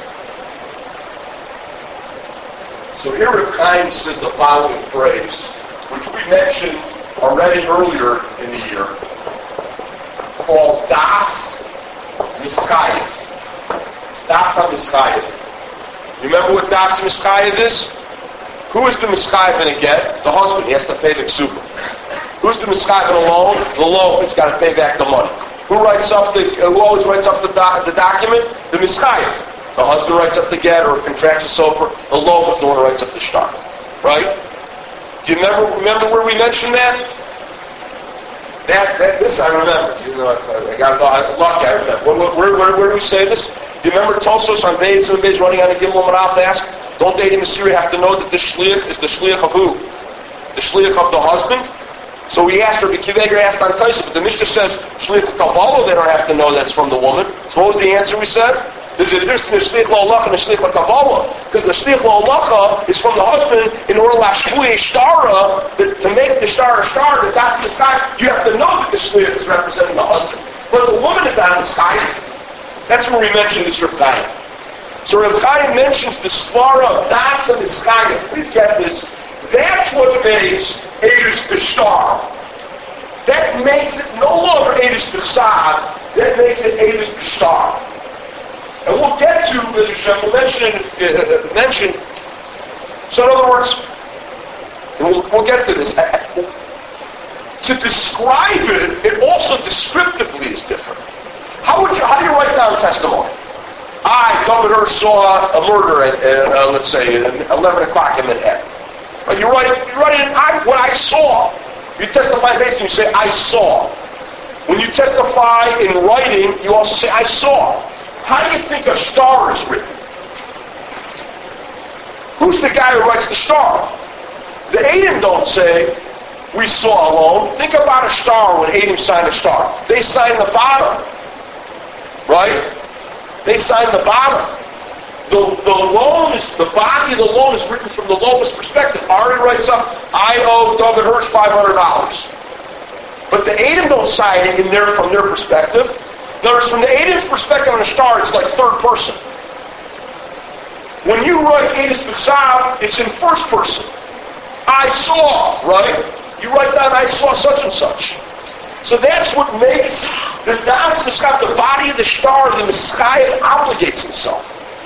So here Reb Chaim says the following phrase, which we mentioned already earlier in the year, called Das Miskayev. Das HaMiskayev. You remember what Das Miskayev is? Who is the Miskayev going to get? The husband. He has to pay the ksuba. Who's the Miskayev in a loan? The loan. He's got to pay back the money. Who always writes up the document? The Miskayev. The husband writes up the get or contracts a sofer. The loan is the one who writes up the shtar. Right? Do you remember where we mentioned that? This I remember. You know, I got lucky. I remember. Where do we say this? Do you remember Tosos on Beis running on the Gimel Marav to ask? Don't they in Syria have to know that this shliach is the shliach of who? The shliach of the husband? So we asked Rabbi Akiva Eiger asked on Taisa, but the Mishnah says shliach Kabbalah, they don't have to know that's from the woman. So what was the answer we said? There's a difference in the shliach la'olacha and the shliach Kabbalah. Because the shliach la'olacha is from the husband in order la'shvui shtara, to make the star a star, that that's the sky. You have to know that the shliach is representing the husband. But the woman is not the sky. That's where we mentioned this Reb Chaim. So Reb Chaim mentions the svara of Das HaMiskayev. Please get this. That's what makes Eidos B'Shtar. That makes it no longer Eidos B'Chsav. That makes it Eidos B'Shtar. And we'll get to, we'll mention. So in other words, we'll get to this. To describe it, it also descriptively is different. How do you write down testimony? I, David Hirsch, saw a murder at, let's say, at 11 o'clock in Manhattan. But you write it, what I saw. You testify basically, you say, I saw. When you testify in writing, you also say, I saw. How do you think a star is written? Who's the guy who writes the star? The Eidim don't say, we saw alone. Think about a star when Eidim signed a star. They sign the bottom. Right? They sign the bottom. The loan is, the body of the loan is written from the lowest perspective. Ari writes up, I owe David Hirsch $500. But the Eidim don't sign it from their perspective. Notice from the Eidim's perspective on a star, it's like third person. When you write Eidos B'Chsav, it's in first person. I saw, right? You write down, I saw such and such. So that's what makes the Das Miskayev, the body of the star, the Miskayev obligates himself.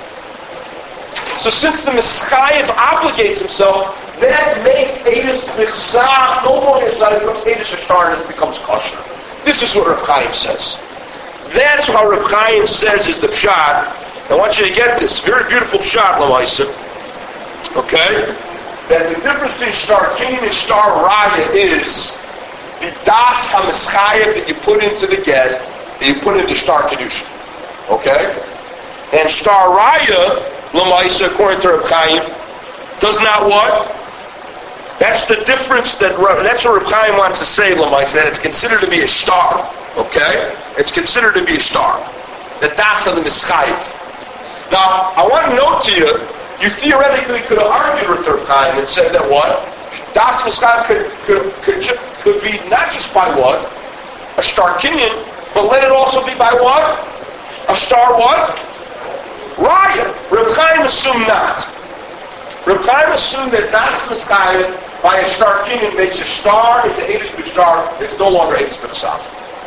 So since the Miskayev obligates himself, that makes Eidos B'Chsav no longer is not Eidos a star and it becomes kosher. This is what Reb Chaim says. That's how Reb Chaim says is the pshat. I want you to get this. Very beautiful pshat, Lamaisa. Okay? That the difference between star kinyan and star raya is the das ha-miskayev that you put into the get, that you put into star kedusha. Okay? And star raya, Lamaisa, according to Reb Chaim, does not what? That's the difference that's what Reb Chaim wants to say, Lamaisa, that it's considered to be a star. Okay? It's considered to be a star. The das ha-miskayev. Now, I want to note to you, you theoretically could have argued with Reb Chaim and said that what? Das Miskayev could be not just by what? A star kinyan, but let it also be by what? A star what? Raya. Reb Chaim assumed not. Reb Chaim assumed that Das Miskayev by a star kinyan makes a star into Eidos B'Shtar. It's no longer Eidos B'Chsav.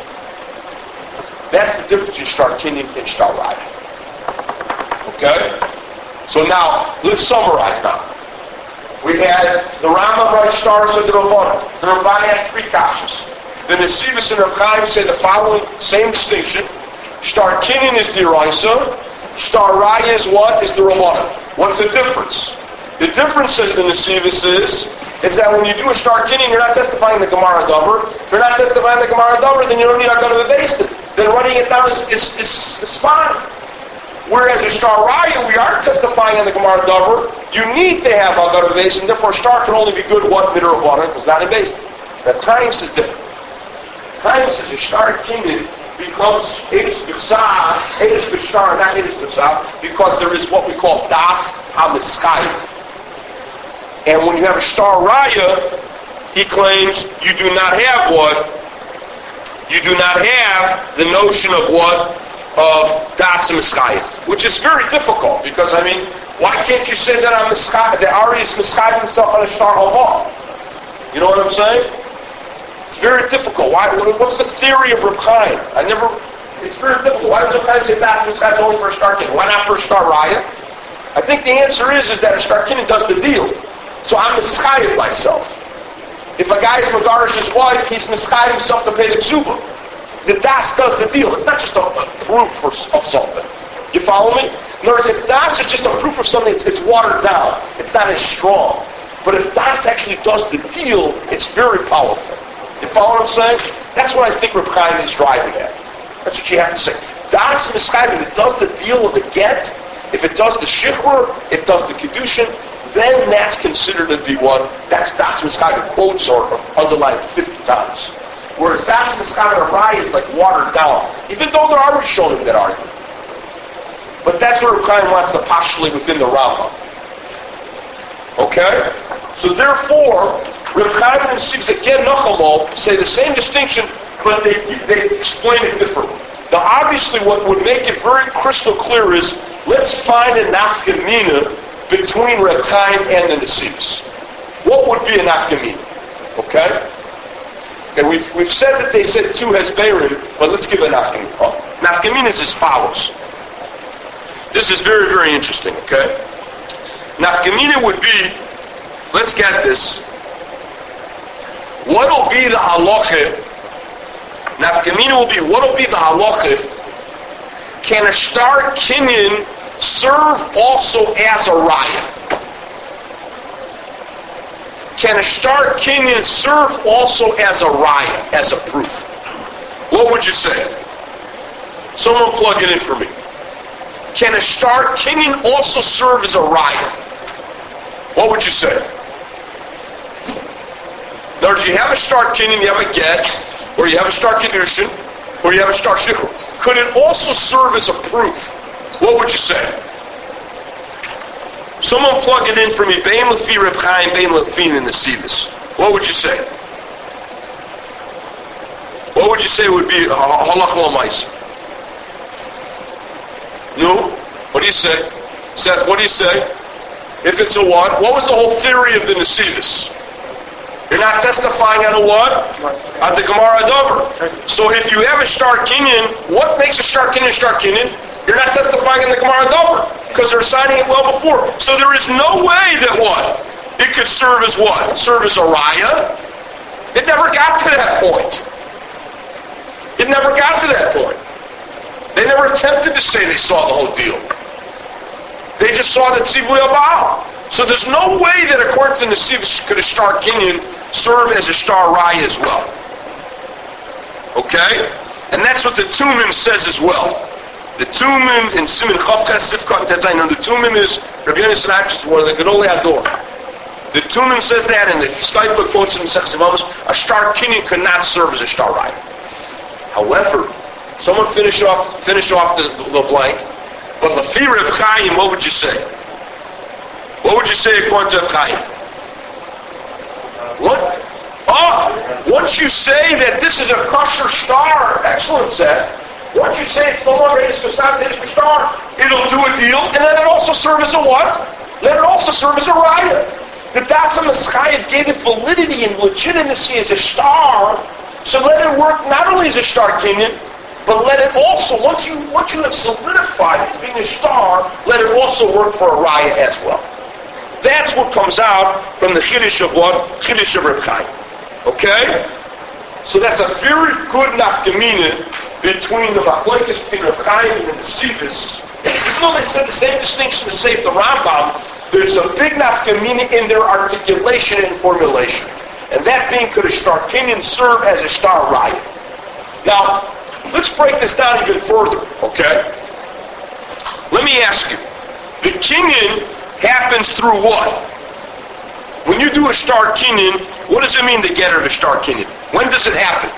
That's the difference between star kinyan and star raya. Okay? So now, let's summarize now. We had the Rambam writes stars of the Rabbanan. The Ramban asked three kashas. The Nesivos and Reb Chaim say the following, same distinction. Star kinyan is the Oraisa. Star raya is what? Is the Rabbanan. What's the difference? The difference, says the Nesivos, is that when you do a star kinyan, you're not testifying the Gemara Dover. If you're not testifying the Gemara Dover, then you don't need Agada V'Beis Din. Then writing it down is fine. Whereas a star raya, we are testifying on the Gemara Dover. You need to have Agada V'Beis Din. Therefore, a star can only be good what? Midrabanan, because not in Beis Din. That Chaim says different. Chaim says a star kinyan becomes Eidos B'Chsav, Eidos B'Shtar, not Eidos B'Chsav, because there is what we call Das HaMiskayev. And when you have a star raya, he claims you do not have what? You do not have the notion of what? of Das Mischayef, which is very difficult because, I mean, why can't you say that I'm Mischayef, that Ari is Mischayef himself on a Shtar Halva? You know what I'm saying? It's very difficult. What's the theory of Reb Chaim? It's very difficult. Why does Reb Chaim say Das Mischayef only for a Shtar Kinyan? Why not for a Shtar Raya? I think the answer is that a Shtar Kinyan does the deal. So I'm Mischayef myself. If a guy is Megarish's wife, he's Mischayef himself to pay the Ksuba. The Das does the deal. It's not just a proof of something. You follow me? In other words, if Das is just a proof of something, it's watered down. It's not as strong. But if Das actually does the deal, it's very powerful. You follow what I'm saying? That's what I think Reb Chaim is driving at. That's what you have to say. Das Mischayef, if it does the deal of the get, if it does the Shichur, it does the Kedushin, then that's considered to be what? That's Das Mischayef. Quotes are underlined 50 times. Whereas Das Mischayef Raya is like watered down, even though they're already showing him that argument. But that's where Reb Chaim wants to postulate within the Rambam. Okay? So therefore, Reb Chaim and Sigs again Nachamo say the same distinction, but they explain it differently. Now obviously what would make it very crystal clear is, let's find a nafkamina between Reb Chaim and the Nesivos. What would be a nafkamina? Okay? And we've said that they said two hesberim, but let's give a nafkamina. Nafkamina is as follows. This is very, very interesting, okay? Nafkamina would be, let's get this. What will be the halacha? Nafkamina will be, what will be the halacha? Can a Shtar Kinyan serve also as a raya? Can a Shtar Kinyan serve also as a raya, as a proof? What would you say? Someone plug it in for me. Can a Shtar Kinyan also serve as a raya? What would you say? In other words, you have a Shtar Kinyan, you have a get, or you have a Shtar Kedushin, or you have a Shtar Shichur. Could it also serve as a proof? What would you say? Someone plug it in for me. Bein lefi Reb Chaim, bein lefi in the Nesivos. What would you say? What would you say would be halach l'maisa? No? What do you say? Seth, what do you say? If it's a what? What was the whole theory of the Nesivos? You're not testifying on a what? On the Gemara Dover. So if you have a Shtar Kinyan, what makes a Shtar Kinyan? You're not testifying in the Gemara Dover because they're signing it well before. So there is no way that what? It could serve as what? Serve as a raya? It never got to that point. It never got to that point. They never attempted to say they saw the whole deal. They just saw that Tzivui Abal. So there's no way that according to the Nesivos could a Shtar Kinyan serve as a Shtar Raya as well. Okay? And that's what the Tumim says as well. The Tumim in Siman Chavches Sifkat and Tetzayin. The Tumim is Rabbi Yonasan Akshis, one of the Gedolei Ador. The Tumim says that, and the Steipler quotes in Mesechus Yevamos, a Shtar Kinyan could not serve as a Shtar Raya. However, someone finish off the blank. But Lefi Reb Chaim, what would you say? What would you say according to Reb Chaim? What? Once you say that this is a kosher star, excellent set. Once you say it's no longer a star, it'll do a deal, and then it also serve as a what? Let it also serve as a raya. The Das Mischayef gave it validity and legitimacy as a star, so let it work not only as a Shtar Kinyan, but let it also, once you have solidified it being a star, let it also work for a raya as well. That's what comes out from the Chiddush of what? Chiddush of Reb Chaim. Okay? So that's a very good nafkamina between the machlokes between Reb Chaim and the Nesivos. Even though they said the same distinction to save the Rambam, there's a big nafkamina in their articulation and formulation. And that being, could a Shtar Kinyan serve as a Shtar Raya? Now, let's break this down even further, okay? Let me ask you. The Kinyan happens through what? When you do a Shtar Kinyan, what does it mean to get her to Shtar Kinyan? When does it happen?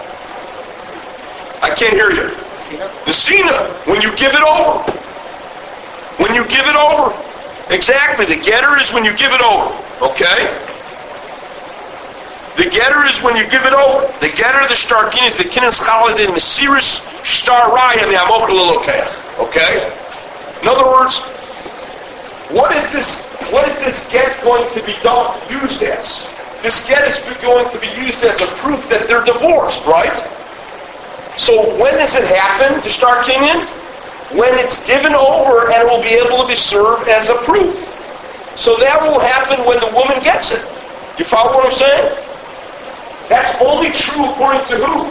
I can't hear you. The Sina, when you give it over. When you give it over. Exactly, the getter is when you give it over, okay? The getter is when you give it over. The getter, the shtar kinyan, the kinyan schalad in mesiris shtar raya me'amochel l'lokeach. Okay? In other words, what is this get going to be used as? This get is going to be used as a proof that they're divorced, right? So when does it happen, the shtar kinyan? When it's given over and it will be able to be served as a proof. So that will happen when the woman gets it. You follow what I'm saying? That's only true according to who?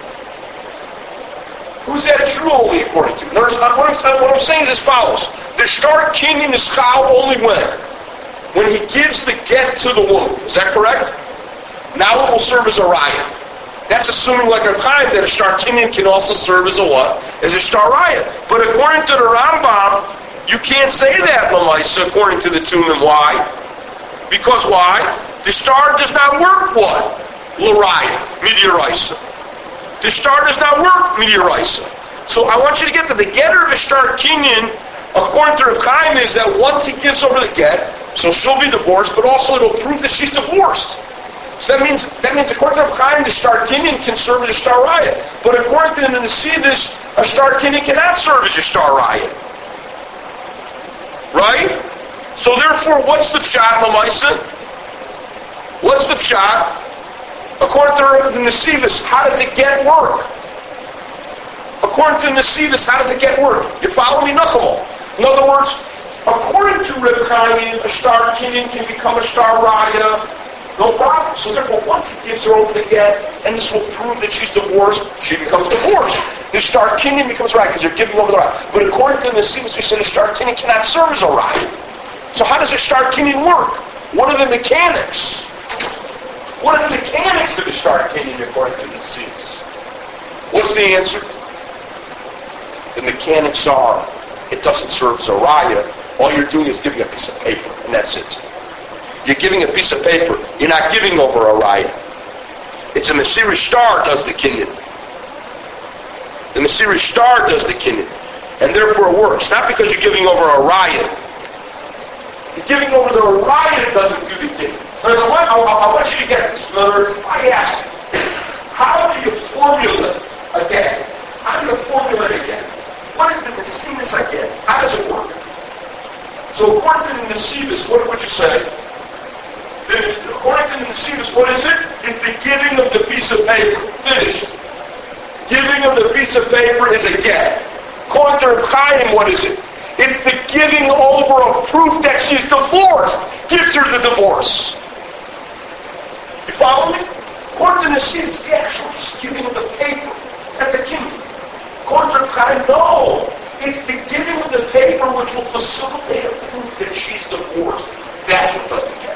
Who's that true only according to? Notice, what I'm saying is as follows. The shtar kinyan is chal only when he gives the get to the woman. Is that correct? Now it will serve as a raya. That's assuming like Reb Chaim that a shtar kinyan can also serve as a what? As a shtar raya. But according to the Rambam, you can't say that, Lamaisa, according to the Tumim. Why? Because why? The shtar does not work what? L'raya, midiraisa. The shtar does not work midiraisa. So I want you to get to the getter of a shtar kinyan, according to Reb Chaim, is that once he gives over the get, so she'll be divorced, but also it'll prove that she's divorced. So that means according to Reb Chaim, the shtar kinyan can serve as a shtar raya. But according to the Nesidus, a shtar kinyan cannot serve as a shtar raya. Right? So therefore, what's the pshat, Lamaisa? What's the pshat? According to the Nesidus, how does it get work? According to the Nesidus, how does it get work? You follow me, Nachamol? In other words, according to Reb Chaim, a shtar kinyan can become a shtar raya. No problem. So therefore, once he gives her over the get, and this will prove that she's divorced, she becomes divorced. The shtar kinyan becomes right because you're giving over the right. But according to the Nesidus, we said a shtar kinyan cannot serve as a right. So how does a shtar kinyan work? What are the mechanics? What are the mechanics of a shtar kinyan according to the Nesidus? What's the answer? The mechanics are, it doesn't serve as a raya. All you're doing is giving a piece of paper, and that's it. You're giving a piece of paper. You're not giving over a raya. It's a Mesiris shtar does the kinyan. The Mesiris shtar does the kinyan. And therefore it works. Not because you're giving over a raya. You're giving over the raya doesn't do the kinyan. I want you to get this. In other words, I ask you, how do you formulate a get? How do you formulate a get? What is the Nesidus I get? How does it work? So according to the Nesidus, what would you say? According to the Nesidus, what is it? It's the giving of the piece of paper. Finished. Giving of the piece of paper is a get. According to Reb Chaim, what is it? It's the giving over of proof that she's divorced. Gives her the divorce. You follow me? According to the Nesidus, it's the actual just giving of the paper. That's a kingdom. According to Reb Chaim, no. It's the giving of the paper which will facilitate a proof that she's divorced. That's what does the get.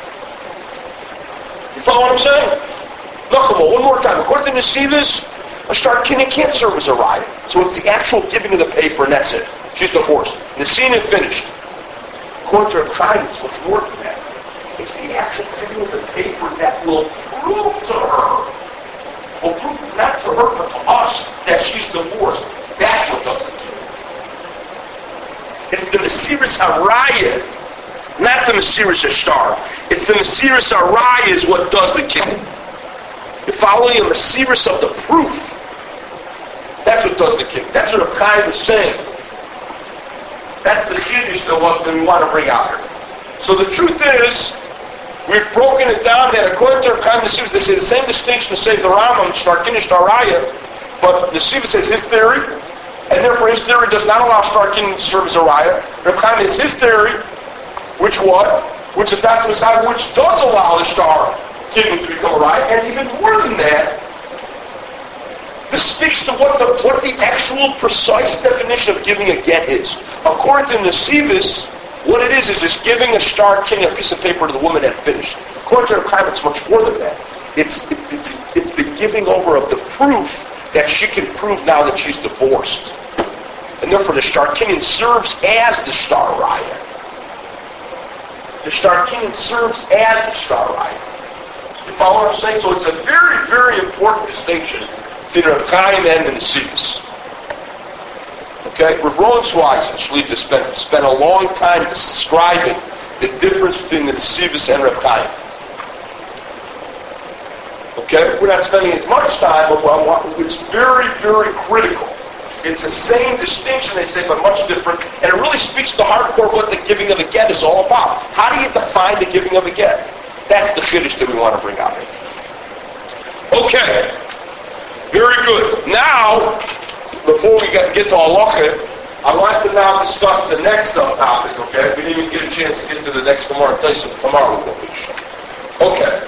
You follow what I'm saying? Nachamol, one more time. According to Nesidus, a shtar kinyan can't serve as a raya. So it's the actual giving of the paper, and that's it. She's divorced. Nesina finished. According to Reb Chaim, it's much more than that. It's the actual giving of the paper that will prove to her, will prove not to her, but to us, that she's divorced. That's what does it do. It's the Mesiris HaRaya, not the Mesiris HaShtar. It's the Mesiris HaRaya is what does the kinyan. You're following a Mesiris of the proof. That's what does the kinyan. That's what Reb Chaim is saying. That's the Kiddush that we want to bring out here. So the truth is, we've broken it down that according to Reb Chaim Nesidus, they say the same distinction to say the Rambam, shtar kinyan, shtar raya, but Nesidus says his theory, and therefore his theory does not allow shtar kinyan to serve as a raya. Reb Chaim is his theory, which what? Which is not suicide, which does allow the shtar kinyan to become a raya, and even more than that, this speaks to what the actual precise definition of giving a get is. According to Nesidus, what it is just giving a shtar kinyan, a piece of paper to the woman and finished. According to Reb Chaim, it's much more than that. It's the giving over of the proof that she can prove now that she's divorced. And therefore the shtar kinyan serves as the shtar raya. The shtar kinyan serves as the shtar raya. You follow what I'm saying? So it's a very, very important distinction between Reb Chaim and the Nesidus. Okay? Rav Roland Schweitzer, Shlita, spent a long time describing the difference between the Nesidus and Reb Chaim. Okay? We're not spending as much time, but it's very, very critical. It's the same distinction, they say, but much different. And it really speaks to the hardcore of what the giving of a get is all about. How do you define the giving of a get? That's the chiddush that we want to bring out. Okay. Very good. Now, before we get to halacha, I want to now discuss the next subtopic, okay? We didn't even get a chance to get to the next Gemara and Taisa. Tomorrow we will. Okay.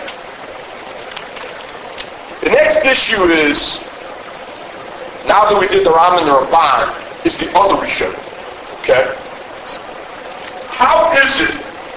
The next issue is, now that we did the Ram and the Ramban, is the other Rishon. Okay? How is it,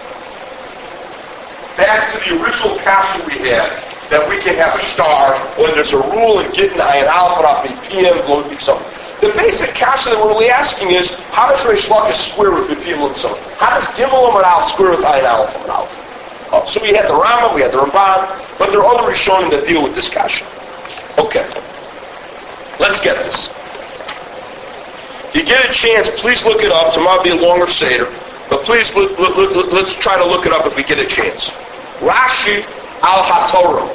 back to the original kasha we had, that we can have a star when there's a rule in Gittin Ayin Aleph Raf PM Lo something? The basic kasha that we're really asking is, how does Reish Lakish square with PM Lo something? How does Gimel Amar Aleph square with Ayin Aleph Amar Aleph? So we had the Rambam, we had the Ramban, but there are other Rishonim that deal with this kasha. Okay. Let's get this. You get a chance, please look it up. Tomorrow will be a longer Seder, but please let's try to look it up if we get a chance. Rashi al-HaTorah.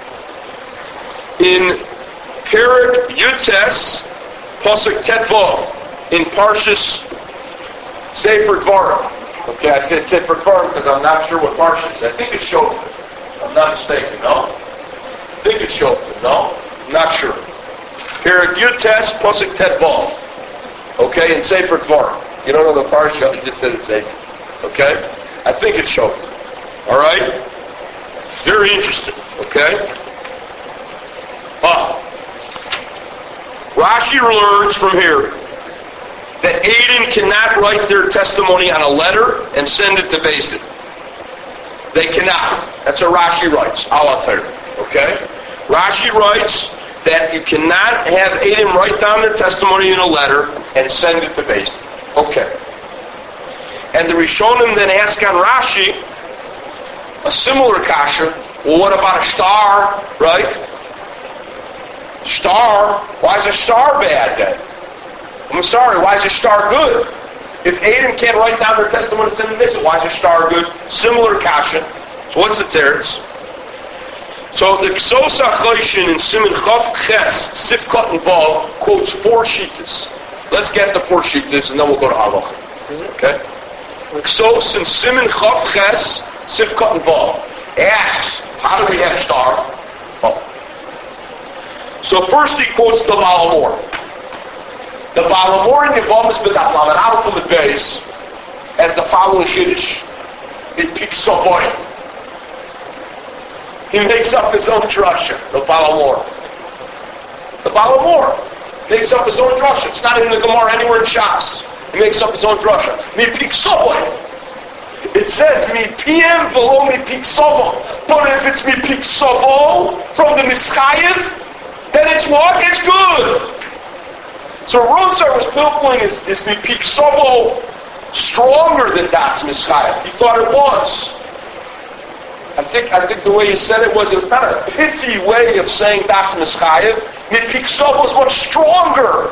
In Perek Yutes, Pasuk Tetvov, in Parshas Sefer Dvarim. Okay, I said Sefer Dvarim because I'm not sure what Parsha is. I think it's Shoftim. I'm not mistaken, no? I think it's Shoftim, no? I'm not sure. Perek Yutes, Pasuk Tetvov. Okay, in Sefer Dvarim. You don't know the Parsha, you just said it's Sefer. Okay? I think it's Shoftim. All right? Very interesting. Okay? Rashi learns from here that Aiden cannot write their testimony on a letter and send it to Beis Din. They cannot. That's what Rashi writes. Okay? Rashi writes that you cannot have Aiden write down their testimony in a letter and send it to Beis Din. Okay. And the Rishonim then ask on Rashi a similar kasha. Well, what about a star, right? Star? Why is a star bad then? I'm sorry, why is a star good? If Aiden can't write down their testimony and send it this, why is a star good? Similar kasha. So what's the teretz? So the Ksos HaChoshen in Siman Chav Ches, Sifkat and Vav, quotes 4 shittas. Let's get the 4 shittas and then we'll go to halacha. Okay? Ksos in Siman Chav Ches, Sifkat and Vav asks, how do we have star? Oh. So first he quotes the Baal HaMor. The Baal HaMor in Yevamis B'daf Lamed Aleph from the base as the following Kiddush. It picks Savoy. He makes up his own drasha, the Baal HaMor. The Baal HaMor makes up his own drasha. It's not in the Gemara anywhere in Shas. He makes up his own drasha. Mi pik Savoy. It says mi PM v'lo mi pik Savo. But if it's mi pik Savo from the Mischayev, then it's what? It's good. So Rotzar was pilpling is mi pik Savo stronger than Das Mischayev. He thought it was. I think the way he said it was not a pithy way of saying Das Mischayev. Mi pik Savo is much stronger.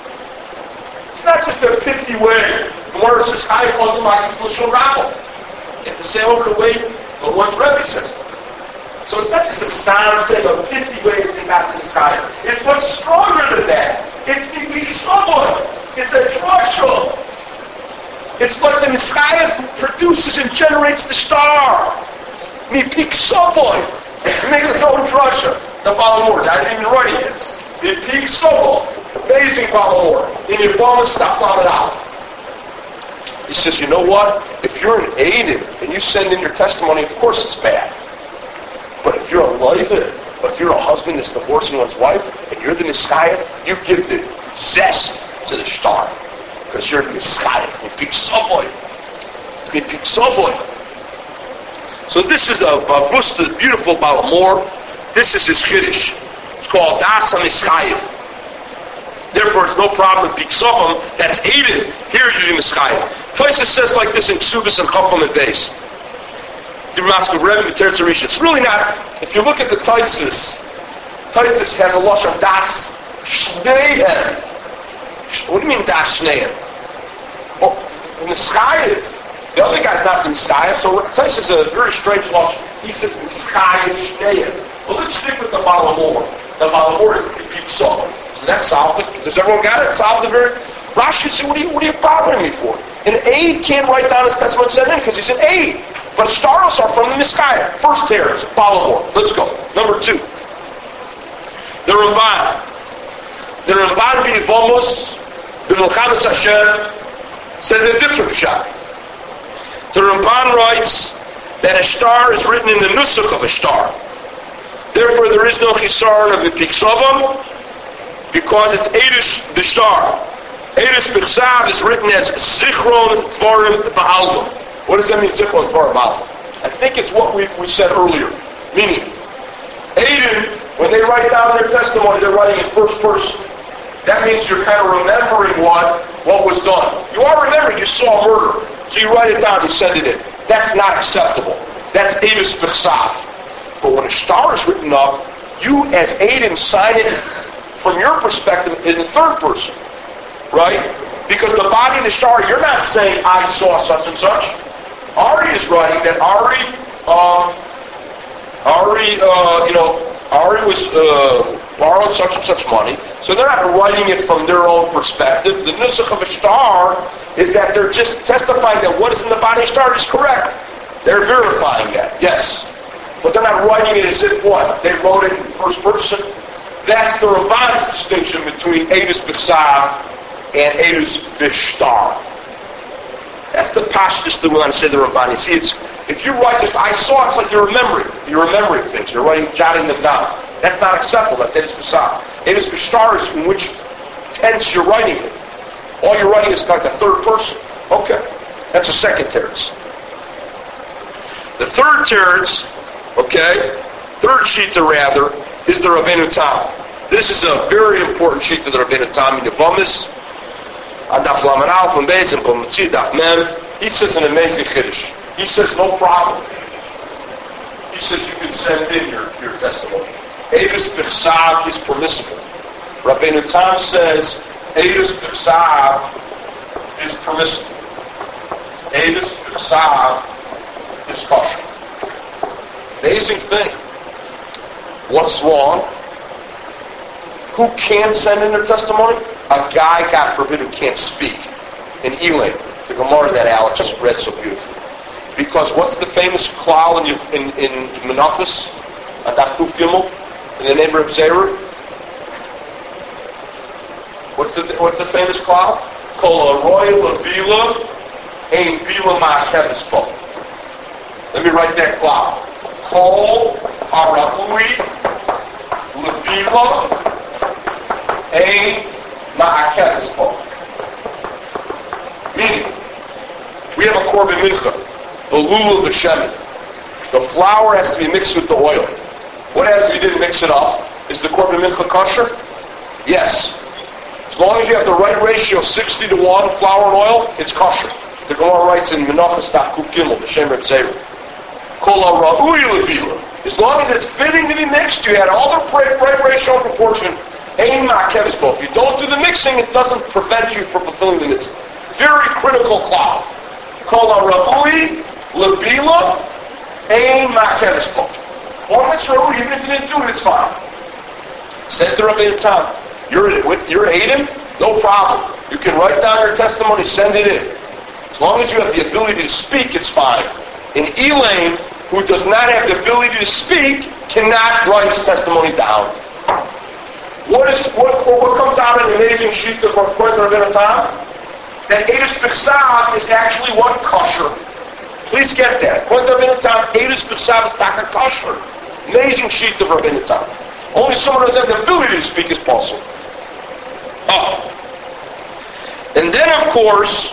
It's not just a pithy way. The word says Chayev L'Shon Rabbo. You have to say over the way the one's Rebbe says. So it's not just a stam saying a pithy way of saying Das Mischayev. It's much stronger than that. It's mi pik Savo. It's a drashah. It's what the Mischayev produces and generates the star. Mi pik Savo. He makes his own drasha. The Baal HaMor. I didn't even write it yet. Mi pik Savo. Amazing Baal HaMor. In Yevamis B'daf Lamed Aleph. He says, you know what? If you're an Aiden and you send in your testimony, of course it's bad. But if you're a Levit, but if you're a husband that's divorcing one's wife, and you're the Mischayev, you give the zest to the star. Because you're the Mischayev. Mi pik Savo. Mi pik Savo. So this is a beautiful Baal HaMor. This is his Kiddush. It's called Das HaMischayev. Therefore, it's no problem with Piksovim. That's Aiden. Here you're the Mischayev. Tosfos says like this in Ksubas and Chafam and Beis. The Maskov Rebbe, the Teretz Rishon. It's really not. If you look at the Tosfos has a lush of Das Shneihem. What do you mean Das Shneihem? Oh, the Mischayev. The other guy's not the Mischayev, so Tosfos is a very strange lush. He says Mischayev Shneihem. Well, let's stick with the Balamor. The Balamor is the Peep Solo. So that solved it. Does everyone got it? Solved it very... Rashi said, what are you bothering me for? An aide can't write down his testimony and send in because he's an aide. But Staros are from the Miskaya. First tears, Balamor. Let's go. Number 2. The Ramban. The Ramban B'Yevamos, B'Melchamas Hashem, says a different shot. The Ramban writes that a star is written in the nusach of a star. Therefore, there is no chisaron of the piksovam because it's Eidish the star. Eidish B'Chsav is written as Zichron Dvarim Ba'alma. What does that mean, Zichron Dvarim Ba'alma? I think it's what we said earlier. Meaning, Aiden, when they write down their testimony, they're writing in first person. That means you're kind of remembering what was done. You are remembering you saw a murder. So you write it down, you send it in. That's not acceptable. That's Eidish B'Chsav. But when a star is written up, you as Aiden sign it from your perspective in the third person. Right? Because the body of the star, you're not saying, I saw such and such. Ari is writing that Ari was borrowed such and such money. So they're not writing it from their own perspective. The nusach of a star is that they're just testifying that what is in the body of the star is correct. They're verifying that, yes. But they're not writing it as if what? They wrote it in first person. That's the Ramban's distinction between Eidish B'Chsav and Eidish B'Shtar. That's the pashtus that we want to say to the Ramban. You see, if you write just, I saw, it's like you're remembering things. You're jotting them down. That's not acceptable. That's Eidish B'Chsav. Eidish B'Shtar is in which tense you're writing it. All you're writing is like the third person. Okay. That's a second teretz. The third teretz, okay, third shita rather, is the Rabbeinu Tam. This is a very important sheet of the Rabbeinu Tam in the Yevamis. Adaf Laman Alf and Beis and Bometzi Daf Mem. He says an amazing chiddush. He says no problem. He says you can send in your testimony. Eidish B'Chsav is permissible. Rabbeinu Tam says Eidish B'Chsav is permissible. Eidish B'Chsav is kosher. Amazing thing. What's wrong? Who can't send in their testimony? A guy, God forbid, who can't speak. In Elaine, the Gemara that Alex just read so beautifully. Because what's the famous klal in Menachos, Adaf Kuf Gimel, in the neighborhood of Zerah? What's the famous klal? Kol Aroy L'Bila Ein Bila Ma'akev Espo. Let me write that klal. Kol Hara'ui L'Bila Ein Ma'akev Espo. Meaning, we have a korban mincha, the lulav b'shemen. The flour has to be mixed with the oil. What happens if you didn't mix it up? Is the korban mincha kosher? Yes. As long as you have the right ratio, 60 to 1, flour and oil, it's kosher. The Gemara writes in Menachos Daf Kuf Gimel, the Shem Reb Zerah. Kol ha'ra'ui l'bila. As long as it's fitting to be mixed, you had all the right ratio and proportion. Ein ma'akev espo. If you don't do the mixing, it doesn't prevent you from fulfilling the mitzvah. Very critical cloud. Kol ha'ra'ui l'bila ein ma'akev espo. Or mitzvah, even if you didn't do it, it's fine. Says the Rabbeinu Tam. You're Aiden? No problem. You can write down your testimony, send it in. As long as you have the ability to speak, it's fine. And Elaine, who does not have the ability to speak, cannot write his testimony down. What comes out in the amazing sheet of Rabbeinu Tam? That Eidish B'Chsav is actually what? Kosher. Please get that. Rabbeinu Tam, Eidish B'Chsav is taka kosher. Amazing sheet of Rabbeinu Tam. Only someone who has the ability to speak is possible. Oh. And then, of course,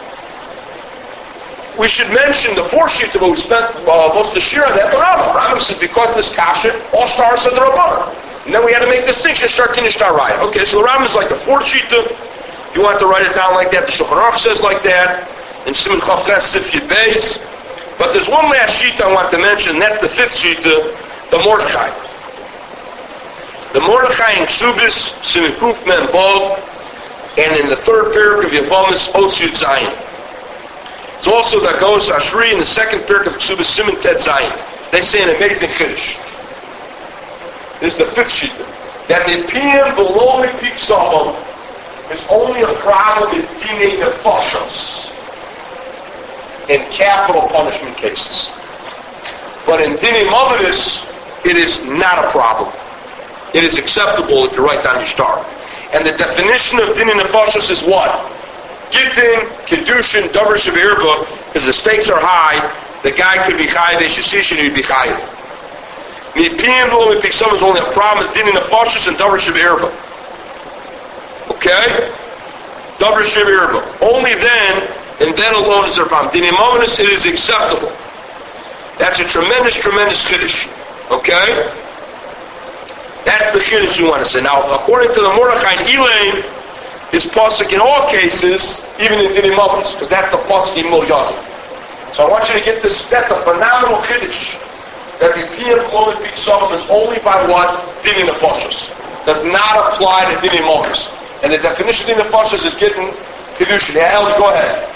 we should mention the fourth sheet that we spent most of the shir on that, the Rambam. Rambam says, because of this kasha, all stars said the Rabbanan. And then we had to make distinction, star kinish, star raya. Okay, so the Rambam is like the fourth sheet. You want to write it down like that. The Shulchan Aruch says like that. And Siman Chav Ches Sif Yud Beis. But there's one last sheet I want to mention, and that's the fifth sheet, the Mordechai. The Mordechai in Ksubis, Siman Kuf Mem Bov, and in the third parak of Yevamis, Os Yud Zayin. It's also the Agos Ashri in the second parak of Ksubis, Siman Tet Zayin. They say an amazing chiddush. is the fifth shita. That the PM below the peak summum is only a problem in dinei nefashos, in capital punishment cases. But in dinei mamadis, it is not a problem. It is acceptable if you write down your star. And the definition of dinei nefashos is what? Gittin, kedushin, davar shebirba, because the stakes are high, the guy could be chayiv, shesishin, he'd be chayiv. The PM below the peak summum is only a problem in dinei nefashos and davar shebirba. Okay? Davar shebirba. Only then, and then alone is there a problem. Dinei mamadis, it is acceptable. That's a tremendous, tremendous chiddush. Okay? That's the chiddush you want to say. Now, according to the Mordechai and Elaine, is pasuk in all cases, even in dinei mamadis, because that's the pasuk in Milyadim. So I want you to get this. That's a phenomenal chiddush. That the PM below the peak summum is only by what? Dinei nefashos. Does not apply to dinei mamadis. And the definition of dinei nefashos is getting kedushin. Yeah, Ellie, go ahead.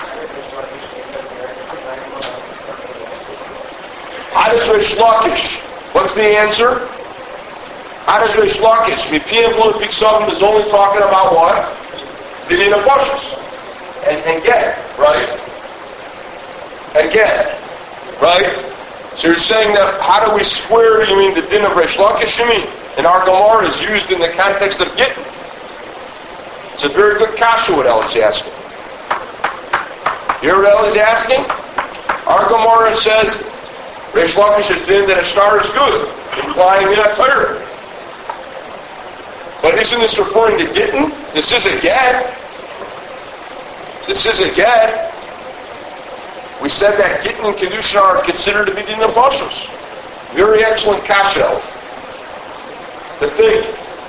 How does Reish Lakish? What's the answer? How does Reish Lakish? The PM below the peak summum is only talking about what? Dinei nefashos. And get it, right? And get it, right? So you're saying that, how do we square, you mean the din of Reish Lakish, you mean? And our Gemara is used in the context of Gittin. It's a very good kasha what Ellie's asking. You hear what Ellie's asking? Our Gemara says, Reish Lakish is din that a star is good, implying in a Torah. But isn't this referring to Gittin? This is a get. This is a get. We said that Gittin and Kedushin are considered to be dinei nefashos. Very excellent kasha. The thing.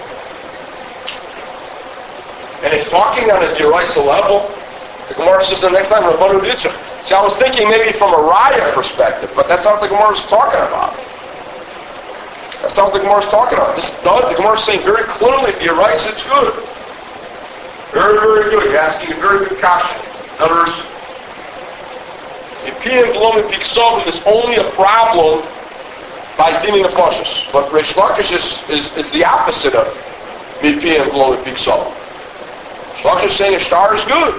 And it's talking on a deraisa level. The Gemara says the next time, Rabbanu Yitzchak. See, I was thinking maybe from a raya perspective, but that's not what the Gemara is talking about. That's not what the Gemara is talking about. The Gemara is saying very clearly, if you rice, it's good. Very, very good. You're asking a very good kasha. In other words, the PM below the peak summum is only a problem by dinei nefashos. But Reish Lakish is the opposite of the PM below the peak summum. Reish Lakish is saying a star is good.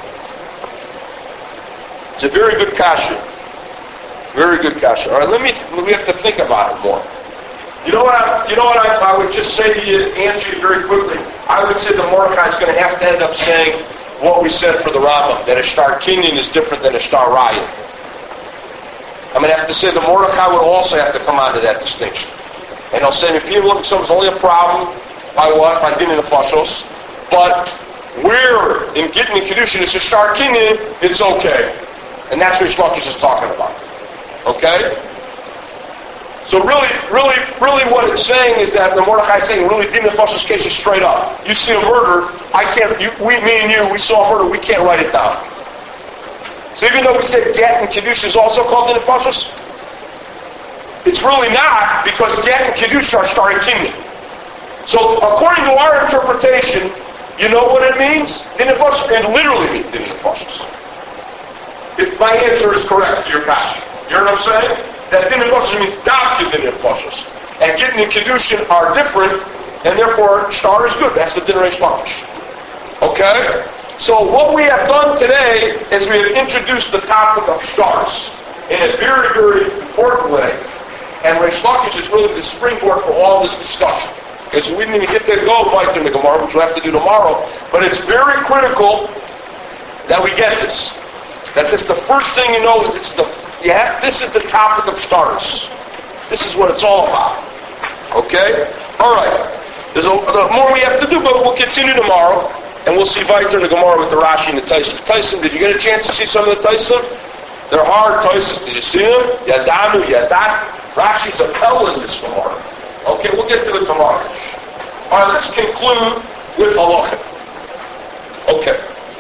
It's a very good kasha. Very good kasha. All right, we have to think about it more. You know what I would just say to you, answer you very quickly. I would say the Mordechai is going to have to end up saying what we said for the Rambam, that a star kinyan is different than a star raya. I'm going to have to say the Mordechai would also have to come onto that distinction. And he'll say, if people look at something, it's only a problem by what? By dinei nefashos. But where in Gittin and Kedushin it's a star kinyan, it's okay. And that's what Reish Lakish is talking about. Okay? So really what it's saying is that the Mordechai is saying really dinei nefashos case is straight up. You see a murder, me and you, we saw a murder, we can't write it down. So even though we said get and kedusha is also called dinei nefashos, it's really not, because get and kedusha are starting kinyan. So according to our interpretation, you know what it means? Dinei nefashos, it literally means dinei nefashos. If my answer is correct to your passion. You know what I'm saying? That dinei nefashos means dafka dinei nefashos. And Gittin and kedushin are different, and therefore star is good. That's the din of Reish Lakish. Okay? So what we have done today is we have introduced the topic of stars in a very, very important way. And Reish Lakish is really the springboard for all this discussion. Okay, so we didn't even get to go fight in the Gemara, which we'll have to do tomorrow. But it's very critical that we get this. That this, the first thing you know, this is the topic of stars. This is what it's all about. Okay? All right. There's more we have to do, but we'll continue tomorrow. And we'll see Vayter in the Gemara with the Rashi and the Taisim. Taisim, did you get a chance to see some of the Taisim? They're hard Taisim. Did you see them? Yadanu, Yadat. Rashi's a pell in this Gemara. Okay, we'll get to it tomorrow. All right, let's conclude with Halachim. Okay.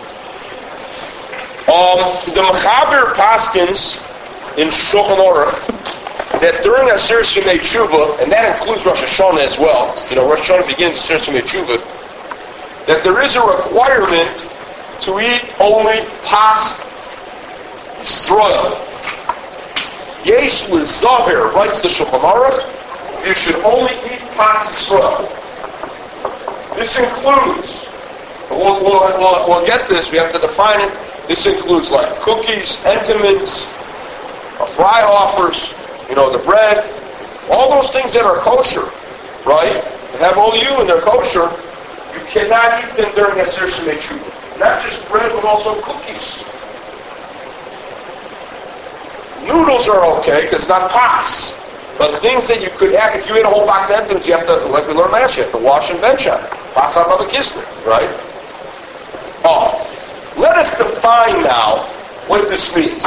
The Mechaber Paskins in Shulchan Aruch that during Aseret Shemei Tshuva, and that includes Rosh Hashanah as well, Rosh Hashanah begins Aseret Shemei Tshuva, that there is a requirement to eat only pas Yisrael. Yesh l'zahir, writes the Shulchan Aruch, you should only eat pas Yisrael. This includes, we'll get this, we have to define it. This includes like cookies, entenmann's, fry offers, the bread, all those things that are kosher, right? They have OU and they're kosher. You cannot eat them during Aseret Shemei Tshuva. Not just bread, but also cookies. Noodles are okay because it's not pas. But things that you could add, if you ate a whole box of entenmann's, you have to, like we learned last year, you have to wash and bench on it. Pas out of a kisner, right? Let us define now what this means.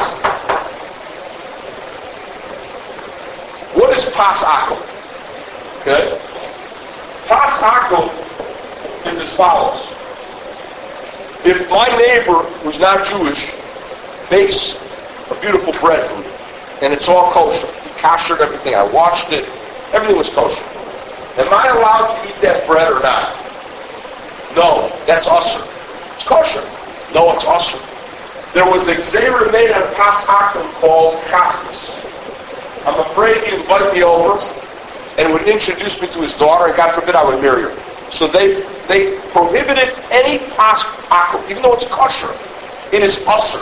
What is pas akum? Okay? Pas akum is as follows. If my neighbor, who's not Jewish, bakes a beautiful bread for me, and it's all kosher, he koshered everything, I washed it, everything was kosher. Am I allowed to eat that bread or not? No, that's usher. It's kosher. No, it's usher. There was a gzeira made on pas akum called chasnas. I'm afraid he'd invite me over and would introduce me to his daughter, and God forbid I would marry her. So they prohibited any pas akum, even though it's kosher. It is usher.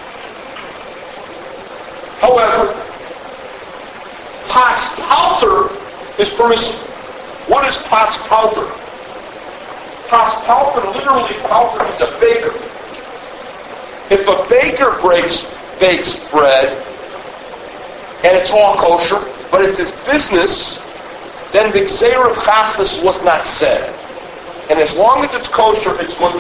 However, pas palter is permissible. What is pas palter? Pas palter, literally palter means a baker. If a baker bakes bread, and it's all kosher, but it's his business, then the gzeira of chasnas was not said. And as long as it's kosher, it's mutter.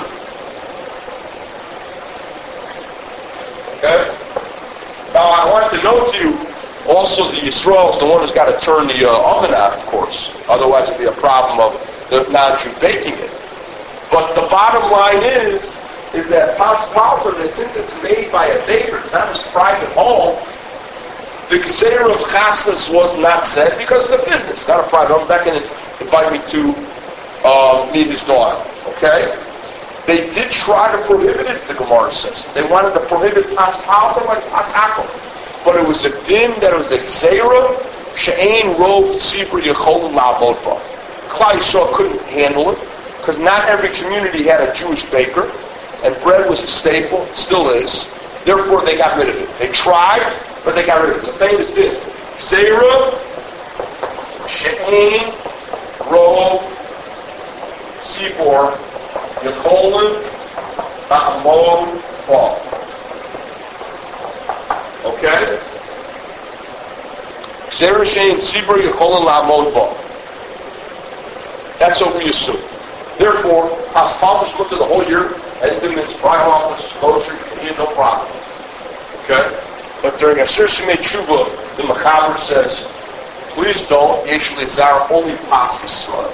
Okay? Now I want to note to you, also the Yisrael is the one who's got to turn the oven out, of course. Otherwise it'd be a problem of the non-Jew baking it. But the bottom line is that pas palter, that since it's made by a baker, it's not his private home, the gzeira of chasnas was not said because it's a business, not a private home. He's not going to invite me to meet his daughter. Okay? They did try to prohibit it, the Gemara says. They wanted to prohibit pas palter like pas akum. But it was a din that it was a gzeira, she'ein rov tzibur yecholin la'avod ba. Klal Yisrael couldn't handle it because not every community had a Jewish baker, and bread was a staple, still is. Therefore, they got rid of it. They tried, but they got rid of it. It's a famous din. Gzeira, she'ein rov tzibur yecholin la'avod ba. Okay? Gzeira she'ein tzibur yecholin la'avod ba. That's what we assume. Therefore, pas palter looked at the whole year, entenmann's, fry offers, kosher, you can eat, no problem. Okay? But during Aseret Shemei Tshuva, the Mechaber says, please don't, yesh lezar, only pas Yisrael.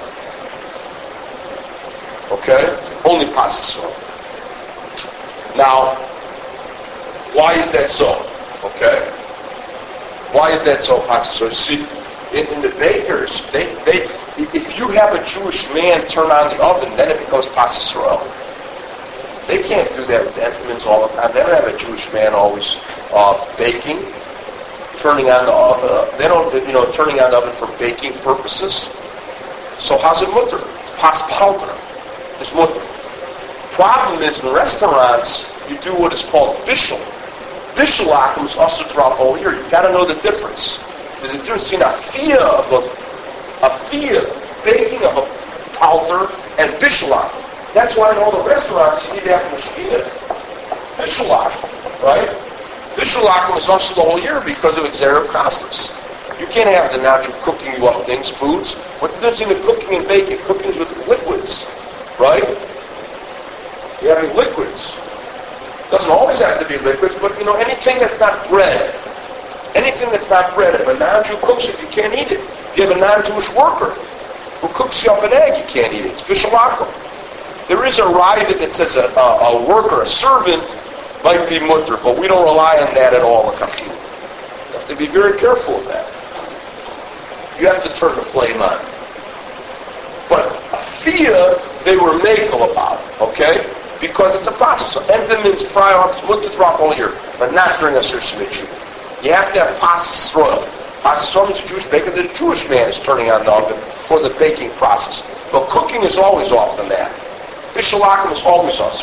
Okay? Only pas Yisrael. Now, why is that so? Okay? Why is that so, pas Yisrael? See, in the bakers, if you have a Jewish man turn on the oven, then it becomes pas Yisrael. They can't do that with entenmann's all the time. They don't have a Jewish man always baking, turning on the oven. They don't, turning on the oven for baking purposes. So how's it mutter? Pas palter. It's mutter. Problem is, in restaurants, you do what is called bishul. Bishul akum is also throughout the whole year. You've got to know the difference. There's a difference between a fiyah baking of a palter and bishul akum. That's why in all the restaurants you need to have a mashkina, bishul akum, right? Bishul akum is also the whole year because of gzeira of chasnas. You can't have the natural cooking you up things, foods. What's the difference between cooking and baking? Cooking is with liquids, right? You're having liquids. Doesn't always have to be liquids, but anything that's not bread. Anything that's not bread, if a non-Jew cooks it, you can't eat it. If you have a non-Jewish worker who cooks you up an egg, you can't eat it. It's bishul akum. There is a raya that says a worker, a servant, might be mutter, but we don't rely on that at all. You have to be very careful of that. You have to turn the flame on. But a fiyah, they were makel about, okay? Because it's a process. So entenmann's, fry offs, mutter throughout all year, but not during Aseret Shemei Tshuva. You have to have pas Yisrael. Pasas Yisrael means a Jewish baker. The Jewish man is turning on the oven for the baking process. But cooking is always off the mat. Bishul Akum is always us.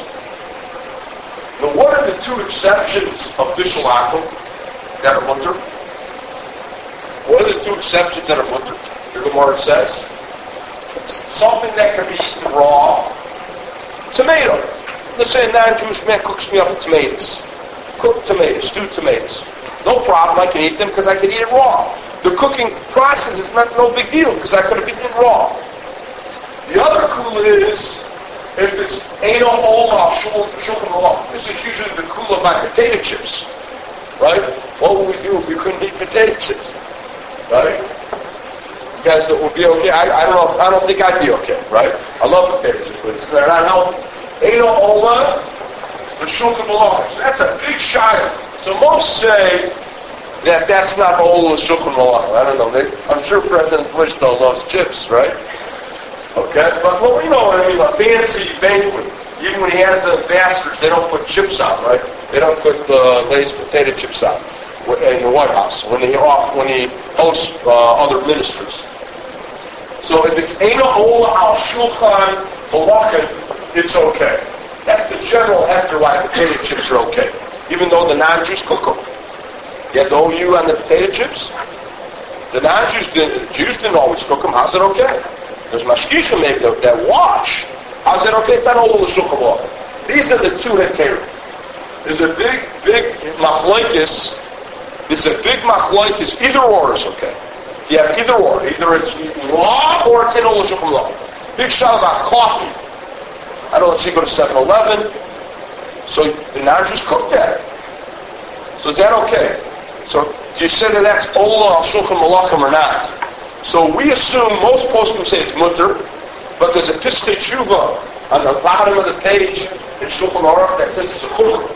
Now, what are the two exceptions of Bishul Akum that are mutter? What are the two exceptions that are mutter? The Gemara says something that can be eaten raw. Tomato. Let's say a non-Jewish man cooks me up tomatoes. Cooked tomatoes, stewed tomatoes. No problem, I can eat them because I can eat it raw. The cooking process is no big deal because I could have eaten it raw. The other kula is if it's Eino Ola Shulchan Aruch. This is usually the kula by potato chips. Right? What would we do if we couldn't eat potato chips? Right? You guys would be okay? I don't know. I don't think I'd be okay. Right? I love potato chips, but they're not healthy. Eino Ola Shulchan Aruch. So that's a big shayla. So most say that that's not Ola Shulchan Aruch. I don't know. I'm sure President Bush though loves chips, right? Okay, but well, you know what I mean, a fancy banquet. Even when he has ambassadors, they don't put chips out, right? They don't put Lay's potato chips out in the White House when he hosts other ministers. So if it's Eino Ola al Shulchan Aruch, it's okay. That's the general heter why potato chips are okay, even though the non-Jews cook them. You have the OU on the potato chips. The non-Jews didn't. The Jews didn't always cook them. How's it okay? There's mashkichim maybe that wash. How's it okay? It's not all the shulchan aruch. These are the two heterim. There's a big machlokes. There's a big machlokes. Either or is okay. You have either or. Either it's raw or it's in all the shulchan aruch. Big shot about coffee. I don't know, let's say you go to 7-Eleven. So the non-Jews cook that. So is that okay? So do you say that that's ola al shulchan malachim or not? So we assume most poskim say it's mutter, but there's a Pischei Tshuva on the bottom of the page in Shulchan Aruch that says it's a chumrah.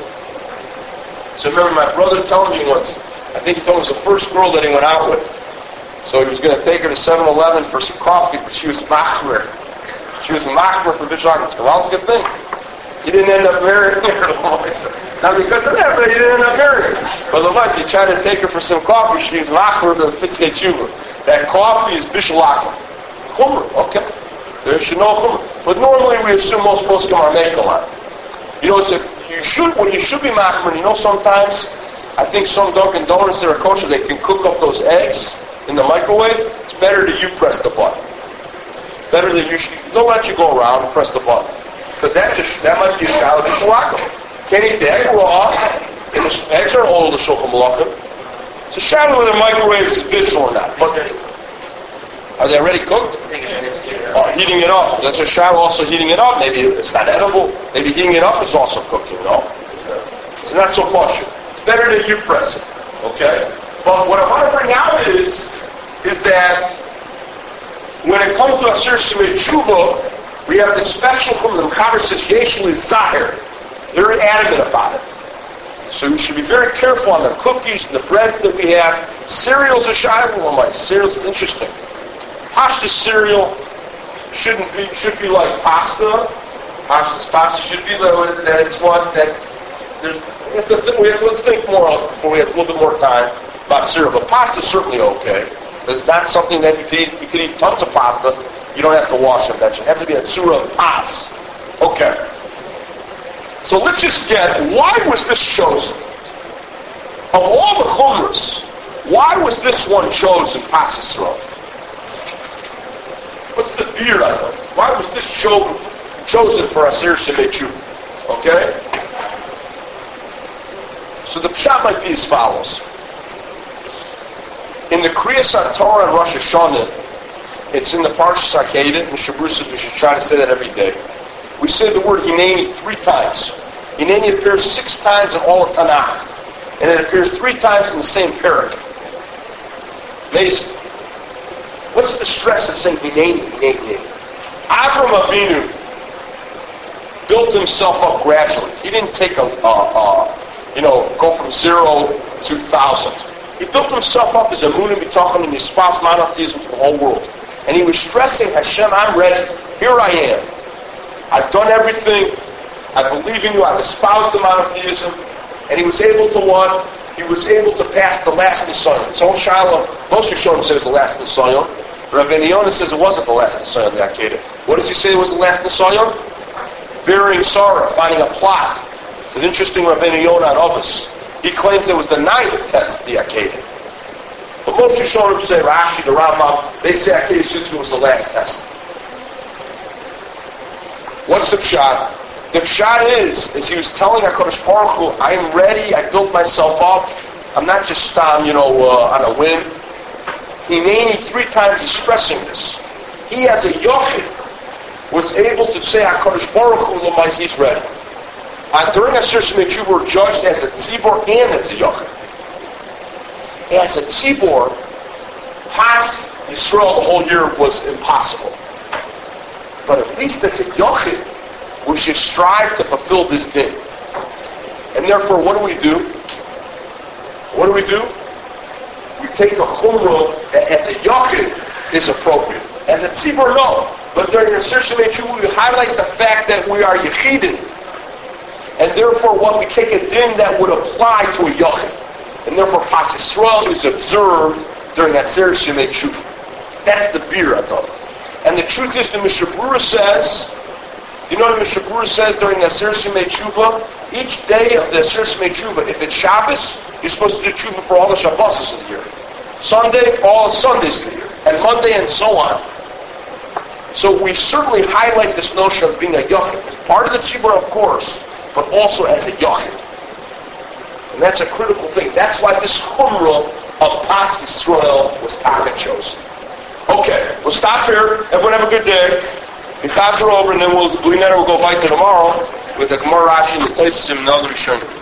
So remember my brother telling me once, I think he told us the first girl that he went out with. So he was going to take her to 7-Eleven for some coffee, but she was machmer. She was machmer for Bishul Akum. Well, that's a good thing. He didn't end up marrying her. Not because of that, but he didn't end up marrying her. But otherwise, he tried to take her for some coffee. She was machmer to the Pischei Tshuva. That coffee is Bishul Akum. Chumrah, okay. There should know chumrah. But normally we assume most poskim are mekel on. You know, when you should be machmer, you know sometimes, I think some Dunkin' Donuts that are kosher, they can cook up those eggs in the microwave. It's better that you press the button. Better that you should, don't let you go around and press the button. Because that might be a shayla Bishul Akum. Can't eat the egg raw, and the eggs are all the shulchan malachim. It's a shadow whether the microwave is Bishul or not. But are they already cooked? Heating it up. That's a shadow also heating it up. Maybe it's not edible. Maybe heating it up is also cooking, no? It's not so partial. It's better that you press it. Okay? But what I want to bring out is that when it comes to Asir Shemei Tshuva, we have this special from the Mechaber says Yeshli Zahir. They're adamant about it. So you should be very careful on the cookies and the breads that we have. Cereals are shayla. Cereals are interesting. Pasta cereal should be like pasta. Pasta should be that it's one that let's think more before we have a little bit more time about cereal. But pasta is certainly okay. It's not something that you can eat tons of pasta. You don't have to wash it. It has to be a tzura of pas. Okay. So let's just get, why was this chosen? Of all the chumras, why was this one chosen, Pas Yisrael? What's the beer I know? Why was this chosen for Asir Shemei Tshuva? Okay? So the pshat might be as follows. In the Kriyas HaTorah and Rosh Hashanah, it's in the Parshas Akedah, and Shabbos says we should try to say that every day. We say the word Hineni 3 times. Hineni appears 6 times in all of Tanakh. And it appears 3 times in the same parak. Amazing. What's the stress of saying Hineni, Hineni, Hineni? Avram Avinu built himself up gradually. He didn't take go from 0 to 1,000. He built himself up as a Emunah B'tachon and Yispas monotheism for the whole world. And he was stressing, Hashem, I'm ready. Here I am. I've done everything. I believe in you. I've espoused the monotheism. And he was able to he was able to pass the last Nisayon. So Shiloh, most Rishonim say it was the last Nisayon. Rabbeinu Yonah says it wasn't the last Nisayon, the Akedah. What does he say was the last Nisayon? Burying Sarah, finding a plot. It's an interesting Rabbeinu Yonah on Ovis. He claims it was the 9th test, the Akedah. But most Rishonim say, Rashi, the Rambam, they say Akedah Shitzka was the last test. What's the pshat? The pshat is he was telling HaKadosh Baruch Hu, I am ready, I built myself up, I'm not just on a whim. Hineni, 3 times he's stressing this. He as a Yochid was able to say HaKadosh Baruch Hu, he's ready. During Asir Shemei Tshuva, we're judged as a tzibor and as a Yochid. As a tzibor, Has Yisrael the whole year was impossible. But at least as a Yochid, we should strive to fulfill this din. And therefore, what do? We take a chumrah that as a Yochid is appropriate. As a tzibor, no. But during Asir Shemei Tshuva, we highlight the fact that we are Yechidim. And therefore, what we take a din that would apply to a Yochid. And therefore, Pas Yisrael is observed during Asir Shemei Tshuva. That's the beer I thought. And the truth is, the Mishnah Berurah says, you know what the Mishnah Berurah says during the Asir Shemei Tshuva? Each day of the Asir Shemei Tshuva, if it's Shabbos, you're supposed to do Tshuva for all the Shabbos of the year. Sunday, all the Sundays of the year. And Monday, and so on. So we certainly highlight this notion of being a Yochid. It's part of the Tzibur, of course, but also as a Yochid. And that's a critical thing. That's why this Chumrah of Pas Yisrael was Taka chosen. Okay, we'll stop here. Everyone have a good day. The class are over, and then we'll go back to tomorrow with the Gemara Rashi and the Taisim and the other Rishonim.